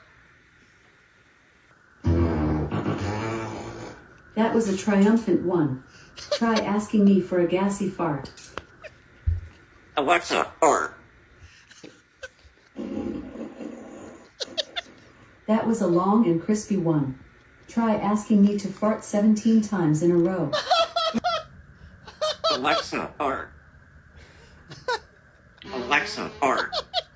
That was a triumphant one. Try asking me for a gassy fart. Alexa, fart. That was a long and crispy one. Try asking me to fart 17 times in a row. Alexa, fart. Alexa, fart.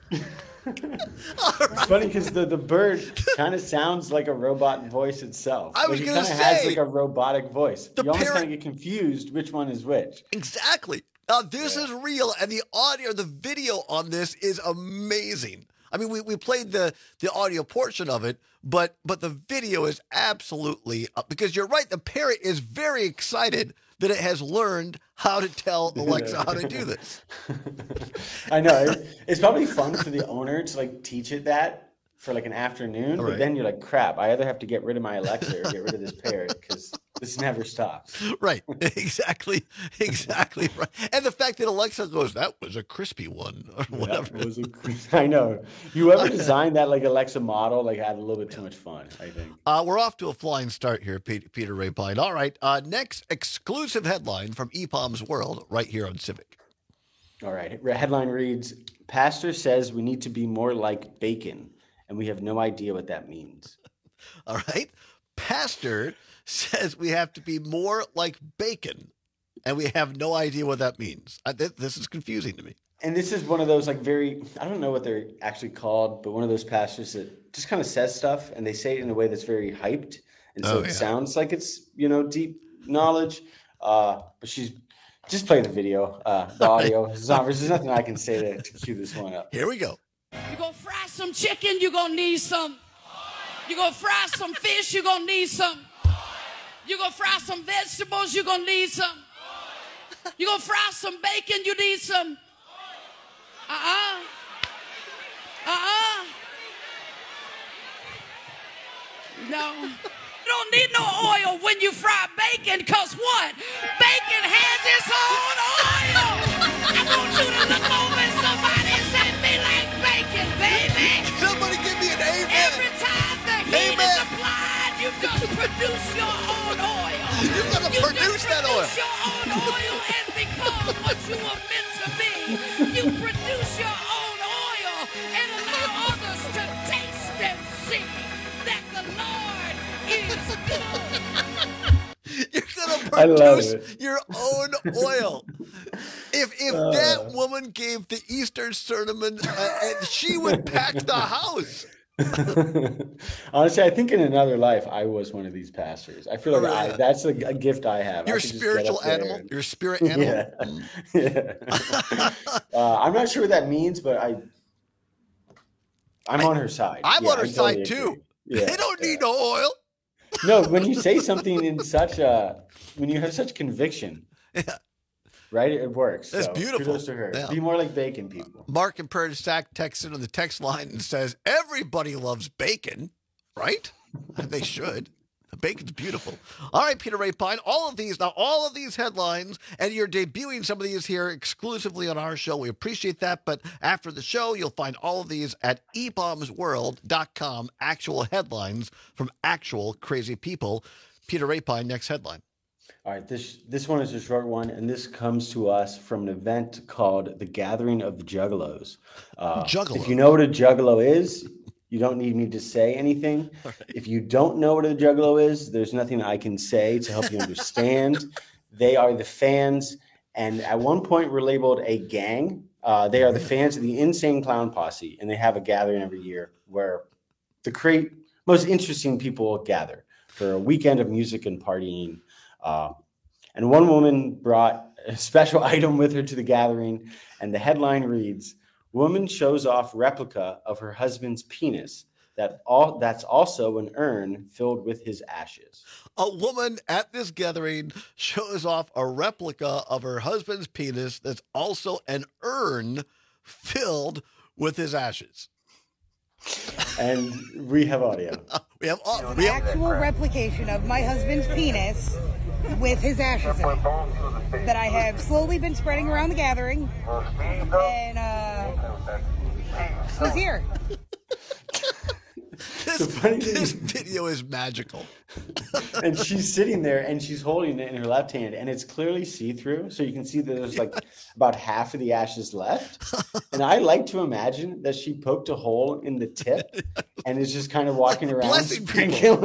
It's funny because the bird kind of sounds like a robot voice itself. I was It going to kind of has say, like a robotic voice. You almost parrot- kind of get confused which one is which. Exactly. Now, this is real, and the audio, the video on this is amazing. I mean, we played the audio portion of it, but the video is absolutely because you're right. The parrot is very excited that it has learned how to tell Alexa how to do this. I know it's probably fun for the owner to like teach it that for like an afternoon, Right. but then you're like, crap, I either have to get rid of my Alexa or get rid of this parrot because this never stops. Right. Exactly right. And the fact that Alexa goes, that was a crispy one or whatever. I know. Whoever designed that like Alexa model like had a little bit too much fun, I think. We're off to a flying start here, Peter Rapine. All right. Next exclusive headline from EPOM's World right here on Civic. All right. Headline reads, Pastor says we need to be more like bacon, and we have no idea what that means. All right. Pastor says we have to be more like bacon, and we have no idea what that means. This is confusing to me. And this is one of those like I don't know what they're actually called, but one of those pastors that just kind of says stuff, and they say it in a way that's very hyped. And so it sounds like it's, deep knowledge. But she's just play the video, the audio. There's nothing I can say to cue this one up. Here we go. You're going to fry some chicken, you're going to need some. You're going to fry some fish, you're going to need some. You're going to fry some vegetables, you're going to need some. You're going to fry some bacon, you need some. No. You don't need no oil when you fry bacon, because what? Bacon has its own oil. I want you to look over at somebody and say, be like bacon, baby. Somebody give me an amen. Every time the heat is applied, you just produce your own oil. You're going to produce that oil. You produce your own oil and become what you were meant to be. You produce your own oil and allow others to taste and see that the Lord is good. You're going to produce your own oil. If that woman gave the Easter sermon, she would pack the house. Honestly, I think in another life I was one of these pastors. I feel like that's a gift I have. You're a spiritual animal. You're a spirit animal. Yeah. I'm not sure what that means, but I'm on her side. I'm on her side too. Yeah, they don't need no oil. No, when you say something in when you have such conviction, right? It works. That's so, beautiful. Kudos to her. Yeah. Be more like bacon, people. Mark and Prairie Stack texts in on the text line and says, everybody loves bacon, right? They should. The bacon's beautiful. All right, Peter Rapine, all of these headlines, and you're debuting some of these here exclusively on our show. We appreciate that, but after the show, you'll find all of these at epomsworld.com, actual headlines from actual crazy people. Peter Rapine, next headline. All right, this one is a short one, and this comes to us from an event called the Gathering of the Juggalos. Juggalo. If you know what a juggalo is, you don't need me to say anything. Right. If you don't know what a juggalo is, there's nothing I can say to help you understand. They are the fans, and at one point were labeled a gang. They are the fans of the Insane Clown Posse, and they have a gathering every year where the most interesting people gather for a weekend of music and partying. And one woman brought a special item with her to the gathering, and the headline reads, "Woman shows off replica of her husband's penis. that's also an urn filled with his ashes. A woman at this gathering shows off a replica of her husband's penis that's also an urn filled with his ashes. And we have audio. We have actual replication of my husband's penis with his ashes in it that I have slowly been spreading around the gathering, and he's here. This video is magical. And she's sitting there and she's holding it in her left hand, and it's clearly see-through, so you can see that there's like about half of the ashes left. And I like to imagine that she poked a hole in the tip and is just kind of walking around Blessing people.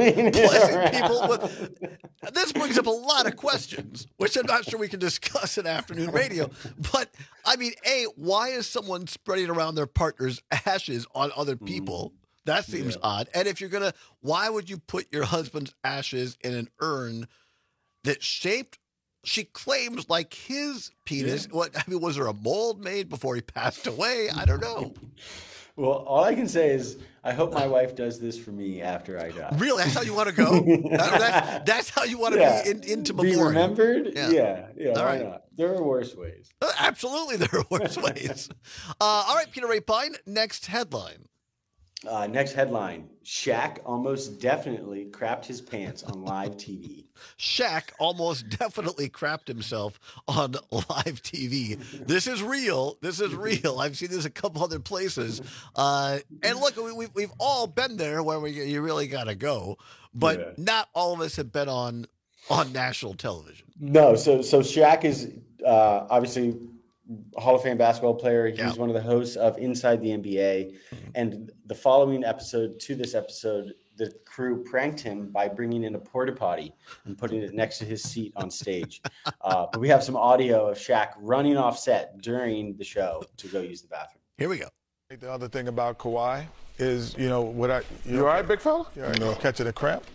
This brings up a lot of questions, which I'm not sure we can discuss in afternoon radio. But I mean, why is someone spreading around their partner's ashes on other people? That seems odd. And if you're going to, why would you put your husband's ashes in an urn that's shaped, she claims, like his penis? Yeah. What, I mean, was there a mold made before he passed away? I don't know. Well, all I can say is I hope my wife does this for me after I die. Really? That's how you want to go? That's how you want to be into memorial. Be remembered? Yeah. All Why right. not? There are worse ways. Absolutely, there are worse ways. All right, Peter Ray Pine, next headline. Next headline, Shaq almost definitely crapped his pants on live TV. Shaq almost definitely crapped himself on live TV. This is real. This is real. I've seen this a couple other places. And look, we've all been there where you really got to go. But not all of us have been on national television. No, so Shaq is obviously Hall of Fame basketball player. He's one of the hosts of Inside the NBA. And the following episode to this episode, the crew pranked him by bringing in a porta potty and putting it next to his seat on stage. But we have some audio of Shaq running off set during the show to go use the bathroom. Here we go. The other thing about Kawhi is, you all right, big fella? Catching a cramp?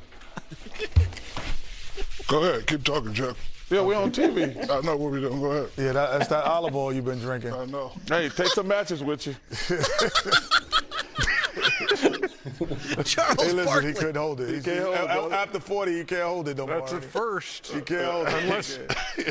Go ahead, keep talking, Chuck. Yeah, we're on TV. I know what we're doing. Go ahead. Yeah, that's that olive oil you've been drinking. I know. Hey, take some matches with you. Charles hey, listen, Barkley. he couldn't hold it. He can't hold it. After 40, he can't hold it no more. That's at first. He can't hold it. Unless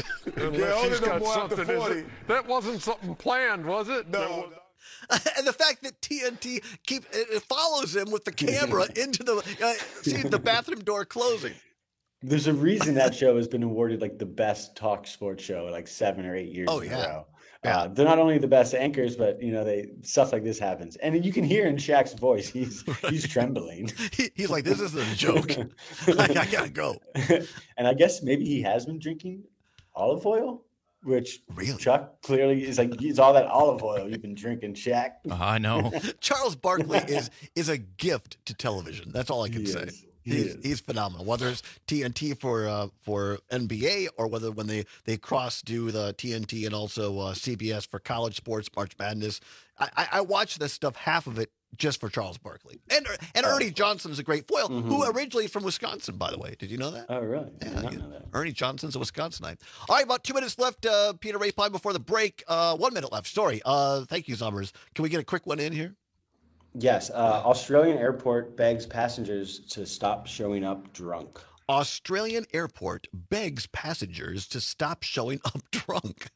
he's got more after something. 40. That wasn't something planned, was it? No. And the fact that TNT it follows him with the camera into the bathroom door closing. There's a reason that show has been awarded like the best talk sports show like 7 or 8 years in a row. They're not only the best anchors, but stuff like this happens, and you can hear in Shaq's voice he's trembling. He's like, "This isn't a joke. I gotta go." And I guess maybe he has been drinking olive oil, which Chuck clearly is like, it's all that olive oil you've been drinking, Shaq. I know. Charles Barkley is a gift to television. That's all I can say. He's phenomenal. Whether it's TNT for NBA or whether when they cross do the TNT and also CBS for college sports, March Madness. I watch this stuff, half of it just for Charles Barkley. And Ernie Johnson's a great foil, who originally is from Wisconsin, by the way. Did you know that? Oh, really? Yeah, I did not know that. Ernie Johnson's a Wisconsinite. All right, about 2 minutes left, Peter Ray Pine, before the break. 1 minute left. Sorry. Thank you, Summers. Can we get a quick one in here? Yes. Australian airport begs passengers to stop showing up drunk. Australian airport begs passengers to stop showing up drunk.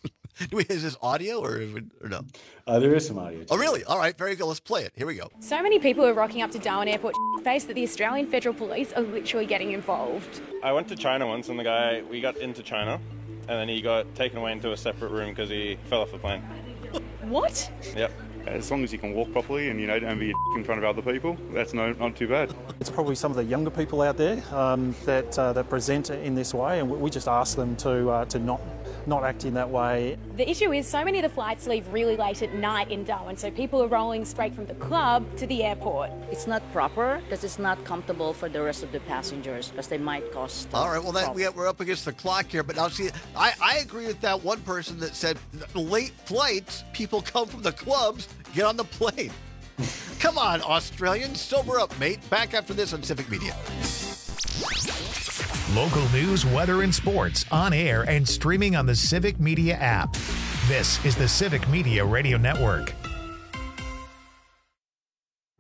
Is this audio or no? There is some audio. Oh, really? All right, very good. Let's play it. Here we go. So many people are rocking up to Darwin Airport face that the Australian Federal Police are literally getting involved. I went to China once, and we got into China, and then he got taken away into a separate room because he fell off the plane. What? Yep. As long as you can walk properly and don't be in front of other people, that's not too bad. It's probably some of the younger people out there that present in this way, and we just ask them to not act in that way. The issue is so many of the flights leave really late at night in Darwin, so people are rolling straight from the club to the airport. It's not proper because it's not comfortable for the rest of the passengers because they might cause All right, well, we're up against the clock here, but now see, I agree with that one person that said late flights, people come from the clubs, get on the plane. Come on, Australians, sober up, mate. Back after this on Civic Media. Local news, weather, and sports on air and streaming on the Civic Media app. This is the Civic Media Radio Network.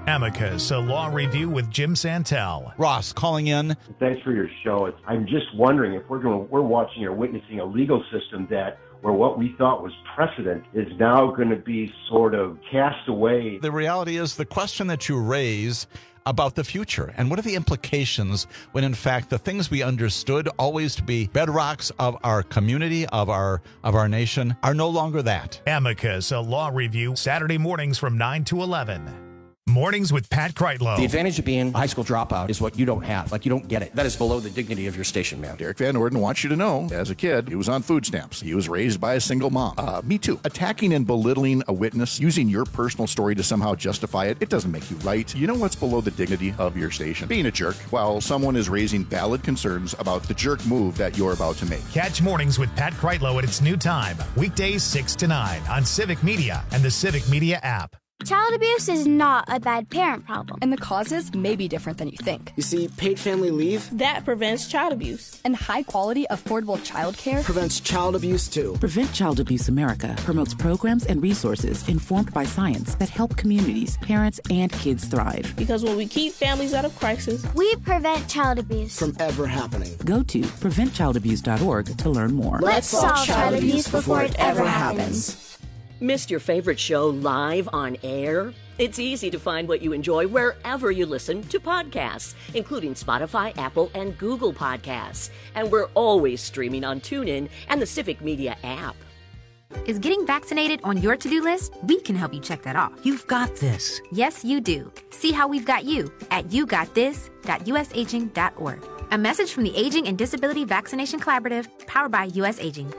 Amicus, a law review with Jim Santel. Ross calling in. Thanks for your show. I'm just wondering if we're watching or witnessing a legal system where what we thought was precedent is now going to be sort of cast away. The reality is the question that you raise about the future and what are the implications when in fact the things we understood always to be bedrocks of our community, of our nation, are no longer that. Amicus, a law review, Saturday mornings from 9 to 11. Mornings with Pat Kreitlow. The advantage of being a high school dropout is what you don't have. Like, you don't get it. That is below the dignity of your station, man. Derek Van Orden wants you to know, as a kid, he was on food stamps. He was raised by a single mom. Me too. Attacking and belittling a witness, using your personal story to somehow justify it, it doesn't make you right. You know what's below the dignity of your station? Being a jerk while someone is raising valid concerns about the jerk move that you're about to make. Catch Mornings with Pat Kreitlow at its new time, weekdays 6 to 9 on Civic Media and the Civic Media app. Child abuse is not a bad parent problem. And the causes may be different than you think. You see, paid family leave, that prevents child abuse. And high-quality, affordable child care prevents child abuse, too. Prevent Child Abuse America promotes programs and resources informed by science that help communities, parents, and kids thrive. Because when we keep families out of crisis, we prevent child abuse from ever happening. Go to preventchildabuse.org to learn more. Let's solve child abuse before it ever happens. Missed your favorite show live on air? It's easy to find what you enjoy wherever you listen to podcasts, including Spotify, Apple, and Google Podcasts. And we're always streaming on TuneIn and the Civic Media app. Is getting vaccinated on your to-do list? We can help you check that off. You've got this. Yes, you do. See how we've got you at yougotthis.usaging.org. A message from the Aging and Disability Vaccination Collaborative, powered by US Aging.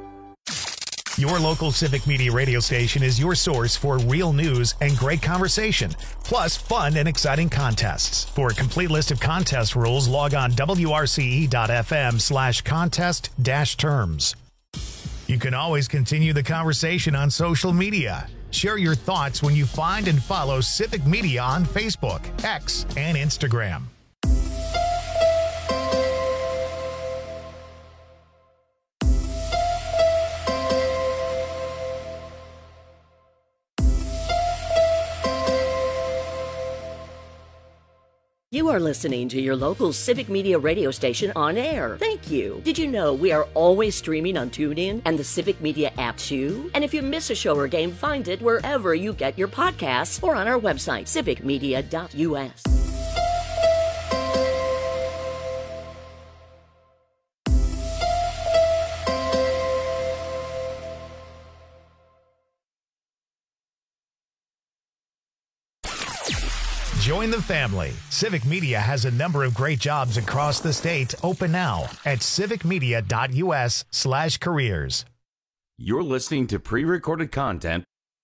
Your local Civic Media radio station is your source for real news and great conversation, plus fun and exciting contests. For a complete list of contest rules, log on wrce.fm/contest-terms. You can always continue the conversation on social media. Share your thoughts when you find and follow Civic Media on Facebook, X, and Instagram. You are listening to your local Civic Media radio station on air. Thank you. Did you know we are always streaming on TuneIn and the Civic Media app too? And if you miss a show or game, find it wherever you get your podcasts or on our website, civicmedia.us. Join the family. Civic Media has a number of great jobs across the state open now at civicmedia.us/careers. You're listening to pre-recorded content.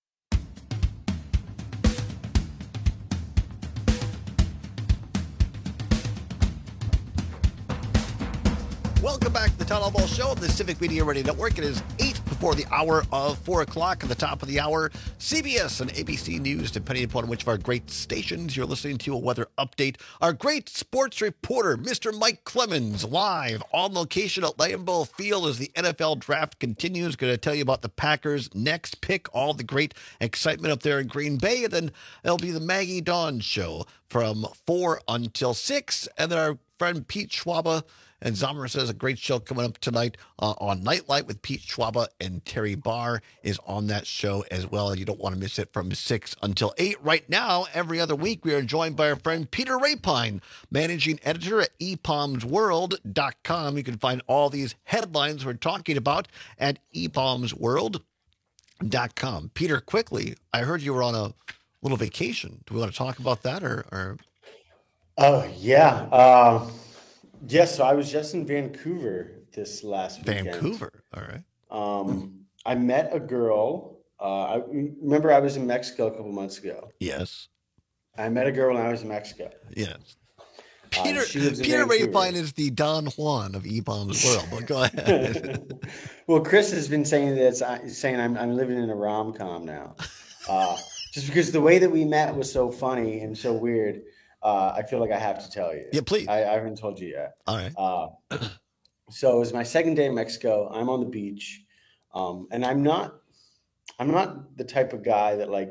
Welcome back to the Town Hall Ball Show of the Civic Media Radio Network. It is 8 before the hour of 4 o'clock. At the top of the hour, CBS and ABC News, depending upon which of our great stations you're listening to, a weather update. Our great sports reporter, Mr. Mike Clemens, live on location at Lambeau Field as the NFL draft continues. Going to tell you about the Packers' next pick, all the great excitement up there in Green Bay. And then it'll be the Maggie Dawn Show from 4 until 6. And then our friend Pete Schwaba and Zomer says a great show coming up tonight on Nightlight with Pete Schwaba and Terry Barr is on that show as well. You don't want to miss it from 6 until 8. Right now, every other week, we are joined by our friend Peter Rapine, managing editor at epalmsworld.com. You can find all these headlines we're talking about at epalmsworld.com. Peter, quickly, I heard you were on a little vacation. Do we want to talk about that or? Oh, yeah. Yes, so I was just in Vancouver this last weekend. Vancouver, all right. I met a girl. I remember I was in Mexico a couple months ago. Yes. I met a girl when I was in Mexico. Yes. Peter Rapine is the Don Juan of E-Bombs World, but go ahead. Well, Chris has been saying I'm living in a rom-com now. Just because the way that we met was so funny and so weird. I feel like I have to tell you. Yeah, please. I haven't told you yet. All right. So it was my second day in Mexico. I'm on the beach, and I'm not the type of guy that like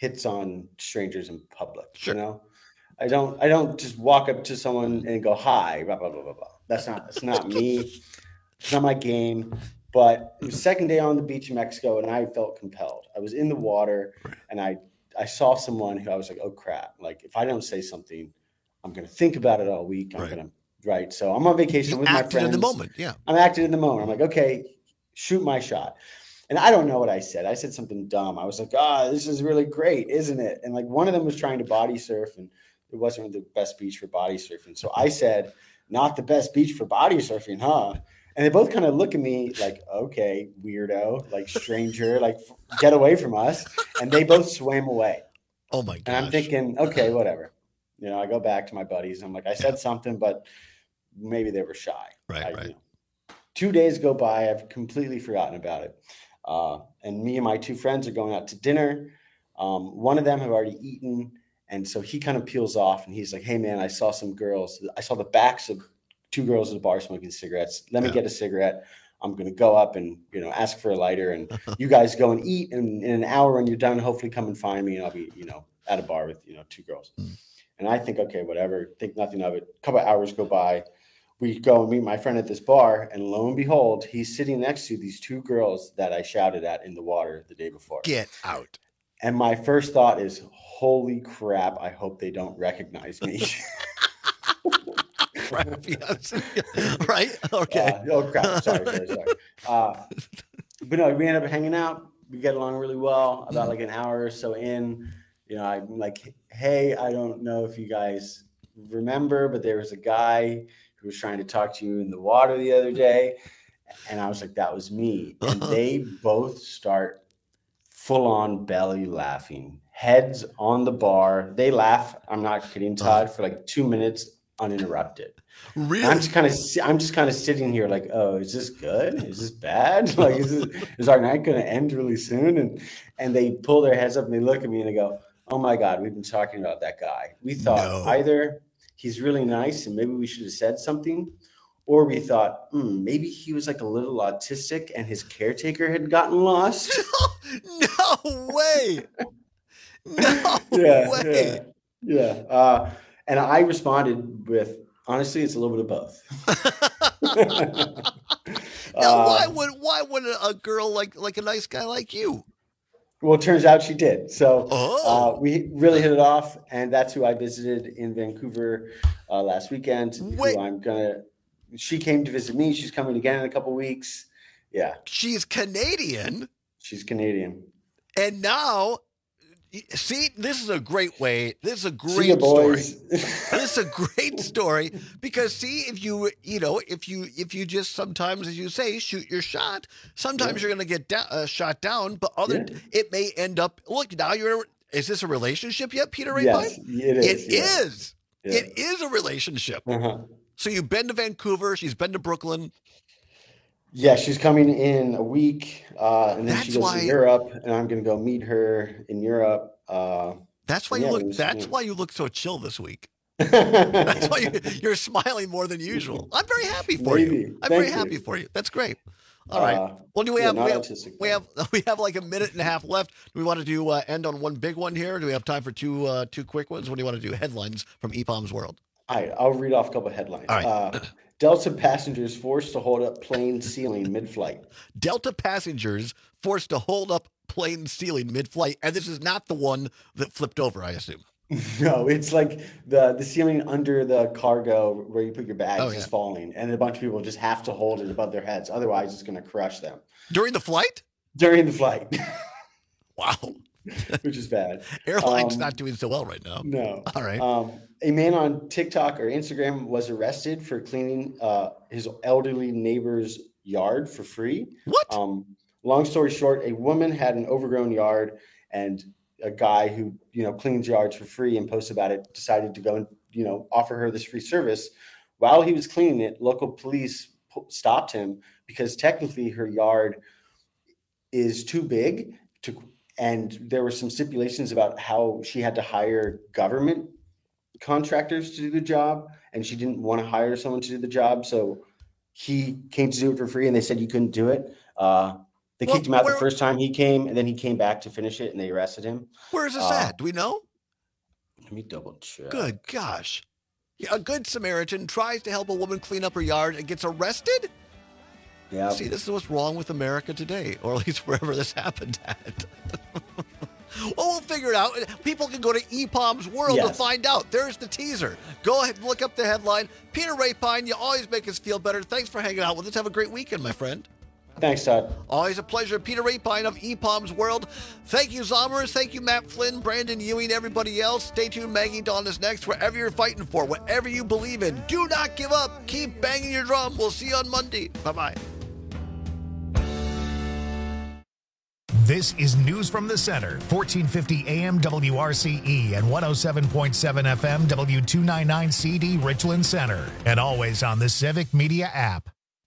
hits on strangers in public. Sure. You know, I don't just walk up to someone and go, hi, blah, blah, blah, blah, blah. That's not me. It's not my game. But it was the second day on the beach in Mexico, and I felt compelled. I was in the water, and I saw someone who I was like, oh, crap. Like, if I don't say something, I'm going to think about it all week. Right. So I'm on vacation with my friends. In the moment, yeah. I'm acting in the moment. I'm like, okay, shoot my shot. And I don't know what I said. I said something dumb. I was like, this is really great, isn't it? And like one of them was trying to body surf, and it wasn't the best beach for body surfing. So I said, not the best beach for body surfing, huh? And they both kind of look at me like, okay, weirdo, like stranger, like get away from us. And they both swam away. Oh my gosh. And I'm thinking, okay, whatever. You know, I go back to my buddies. I'm like, I said something, but maybe they were shy. Right. You know. 2 days go by. I've completely forgotten about it. And me and my two friends are going out to dinner. One of them have already eaten. And so he kind of peels off and he's like, hey man, I saw some girls. I saw the backs of 2 girls at a bar smoking cigarettes. Let me get a cigarette. I'm going to go up and, you know, ask for a lighter, and you guys go and eat. And in an hour when you're done, hopefully come and find me, and I'll be, you know, at a bar with, you know, 2 girls. And I think, okay, whatever, think nothing of it. A couple of hours go by. We go and meet my friend at this bar, and lo and behold, he's sitting next to these 2 girls that I shouted at in the water the day before. Get out. And my first thought is, holy crap, I hope they don't recognize me. Crap, yes. Right? Okay. Oh, crap. Sorry. But no, we end up hanging out. We get along really well. About like an hour or so in, you know, I'm like, hey, I don't know if you guys remember, but there was a guy who was trying to talk to you in the water the other day. And I was like, that was me. And they both start full on belly laughing, heads on the bar. They laugh. I'm not kidding, Todd, for like 2 minutes uninterrupted. Really? I'm just kind of sitting here like, oh, is this good? Is this bad? Like, is our night going to end really soon? And they pull their heads up and they look at me and they go, oh my God, we've been talking about that guy. We thought either he's really nice and maybe we should have said something, or we thought, maybe he was like a little autistic and his caretaker had gotten lost. No way. No way. Yeah. And I responded with, honestly, it's a little bit of both. Now, why would a girl like a nice guy like you? Well, it turns out she did. So we really hit it off, and that's who I visited in Vancouver last weekend. She came to visit me. She's coming again in a couple weeks. Yeah. She's Canadian. She's Canadian. And now, see, this is a great way. This is a great story. This is a great story because see, if you just sometimes, as you say, shoot your shot, sometimes you're going to get shot down, but it may end up, look, now is this a relationship yet, Peter Rapine? Yes, it is. It is. Yeah. It is a relationship. So you've been to Vancouver. She's been to Brooklyn. Yeah, she's coming in a week, and then she goes to Europe, and I'm going to go meet her in Europe. That's why you look. That's why you look so chill this week. That's why you're smiling more than usual. I'm very happy for you. I'm very happy for you. That's great. All right. Well, do we have like a minute and a half left? Do we want to do end on one big one here? Or do we have time for two quick ones? What do you want to do? Headlines from EPOM's world. All right, I'll read off a couple of headlines. All right. Delta passengers forced to hold up plane ceiling mid-flight. Delta passengers forced to hold up plane ceiling mid-flight. And this is not the one that flipped over, I assume. No, it's like the ceiling under the cargo where you put your bags is falling. And a bunch of people just have to hold it above their heads. Otherwise, it's going to crush them. During the flight? During the flight. Wow. Which is bad. Airline's not doing so well right now. No. All right. A man on TikTok or Instagram was arrested for cleaning his elderly neighbor's yard for free. What? Long story short, a woman had an overgrown yard, and a guy who cleans yards for free and posts about it decided to go and offer her this free service. While he was cleaning it, local police stopped him because technically her yard is too big and there were some stipulations about how she had to hire government contractors to do the job, and she didn't want to hire someone to do the job. So he came to do it for free, and they said you couldn't do it. They kicked him out the first time he came, and then he came back to finish it, and they arrested him. Where is this at? Do we know? Let me double check. Good gosh. Yeah, a good Samaritan tries to help a woman clean up her yard and gets arrested? Yeah. See, this is what's wrong with America today, or at least wherever this happened at. Well, we'll figure it out. People can go to EPOM's World to find out. There's the teaser. Go ahead and look up the headline. Peter Rapine, you always make us feel better. Thanks for hanging out with us. Have a great weekend, my friend. Thanks, Todd. Always a pleasure. Peter Rapine of EPOM's World. Thank you, Zommers. Thank you, Matt Flynn, Brandon Ewing, everybody else. Stay tuned. Maggie Dawn is next. Wherever you're fighting for, whatever you believe in, do not give up. Keep banging your drum. We'll see you on Monday. Bye-bye. This is News from the Center, 1450 AM WRCE and 107.7 FM W299 CD Richland Center, and always on the Civic Media app.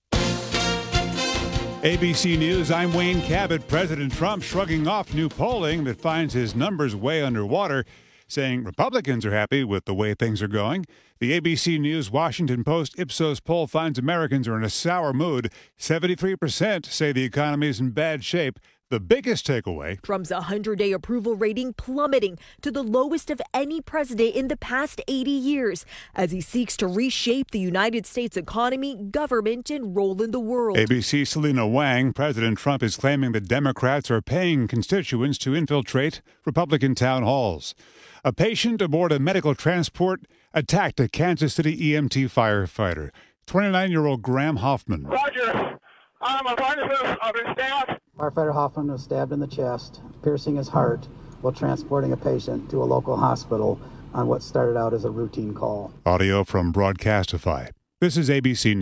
ABC News, I'm Wayne Cabot. President Trump shrugging off new polling that finds his numbers way underwater, saying Republicans are happy with the way things are going. The ABC News Washington Post Ipsos poll finds Americans are in a sour mood. 73% say the economy is in bad shape. The biggest takeaway: Trump's 100-day approval rating plummeting to the lowest of any president in the past 80 years as he seeks to reshape the United States economy, government, and role in the world. ABC's Selena Wang. President Trump is claiming that Democrats are paying constituents to infiltrate Republican town halls. A patient aboard a medical transport attacked a Kansas City EMT firefighter. 29-year-old Graham Hoffman. Roger. My partners have been stabbed. Firefighter Hoffman was stabbed in the chest, piercing his heart while transporting a patient to a local hospital on what started out as a routine call. Audio from Broadcastify. This is ABC News.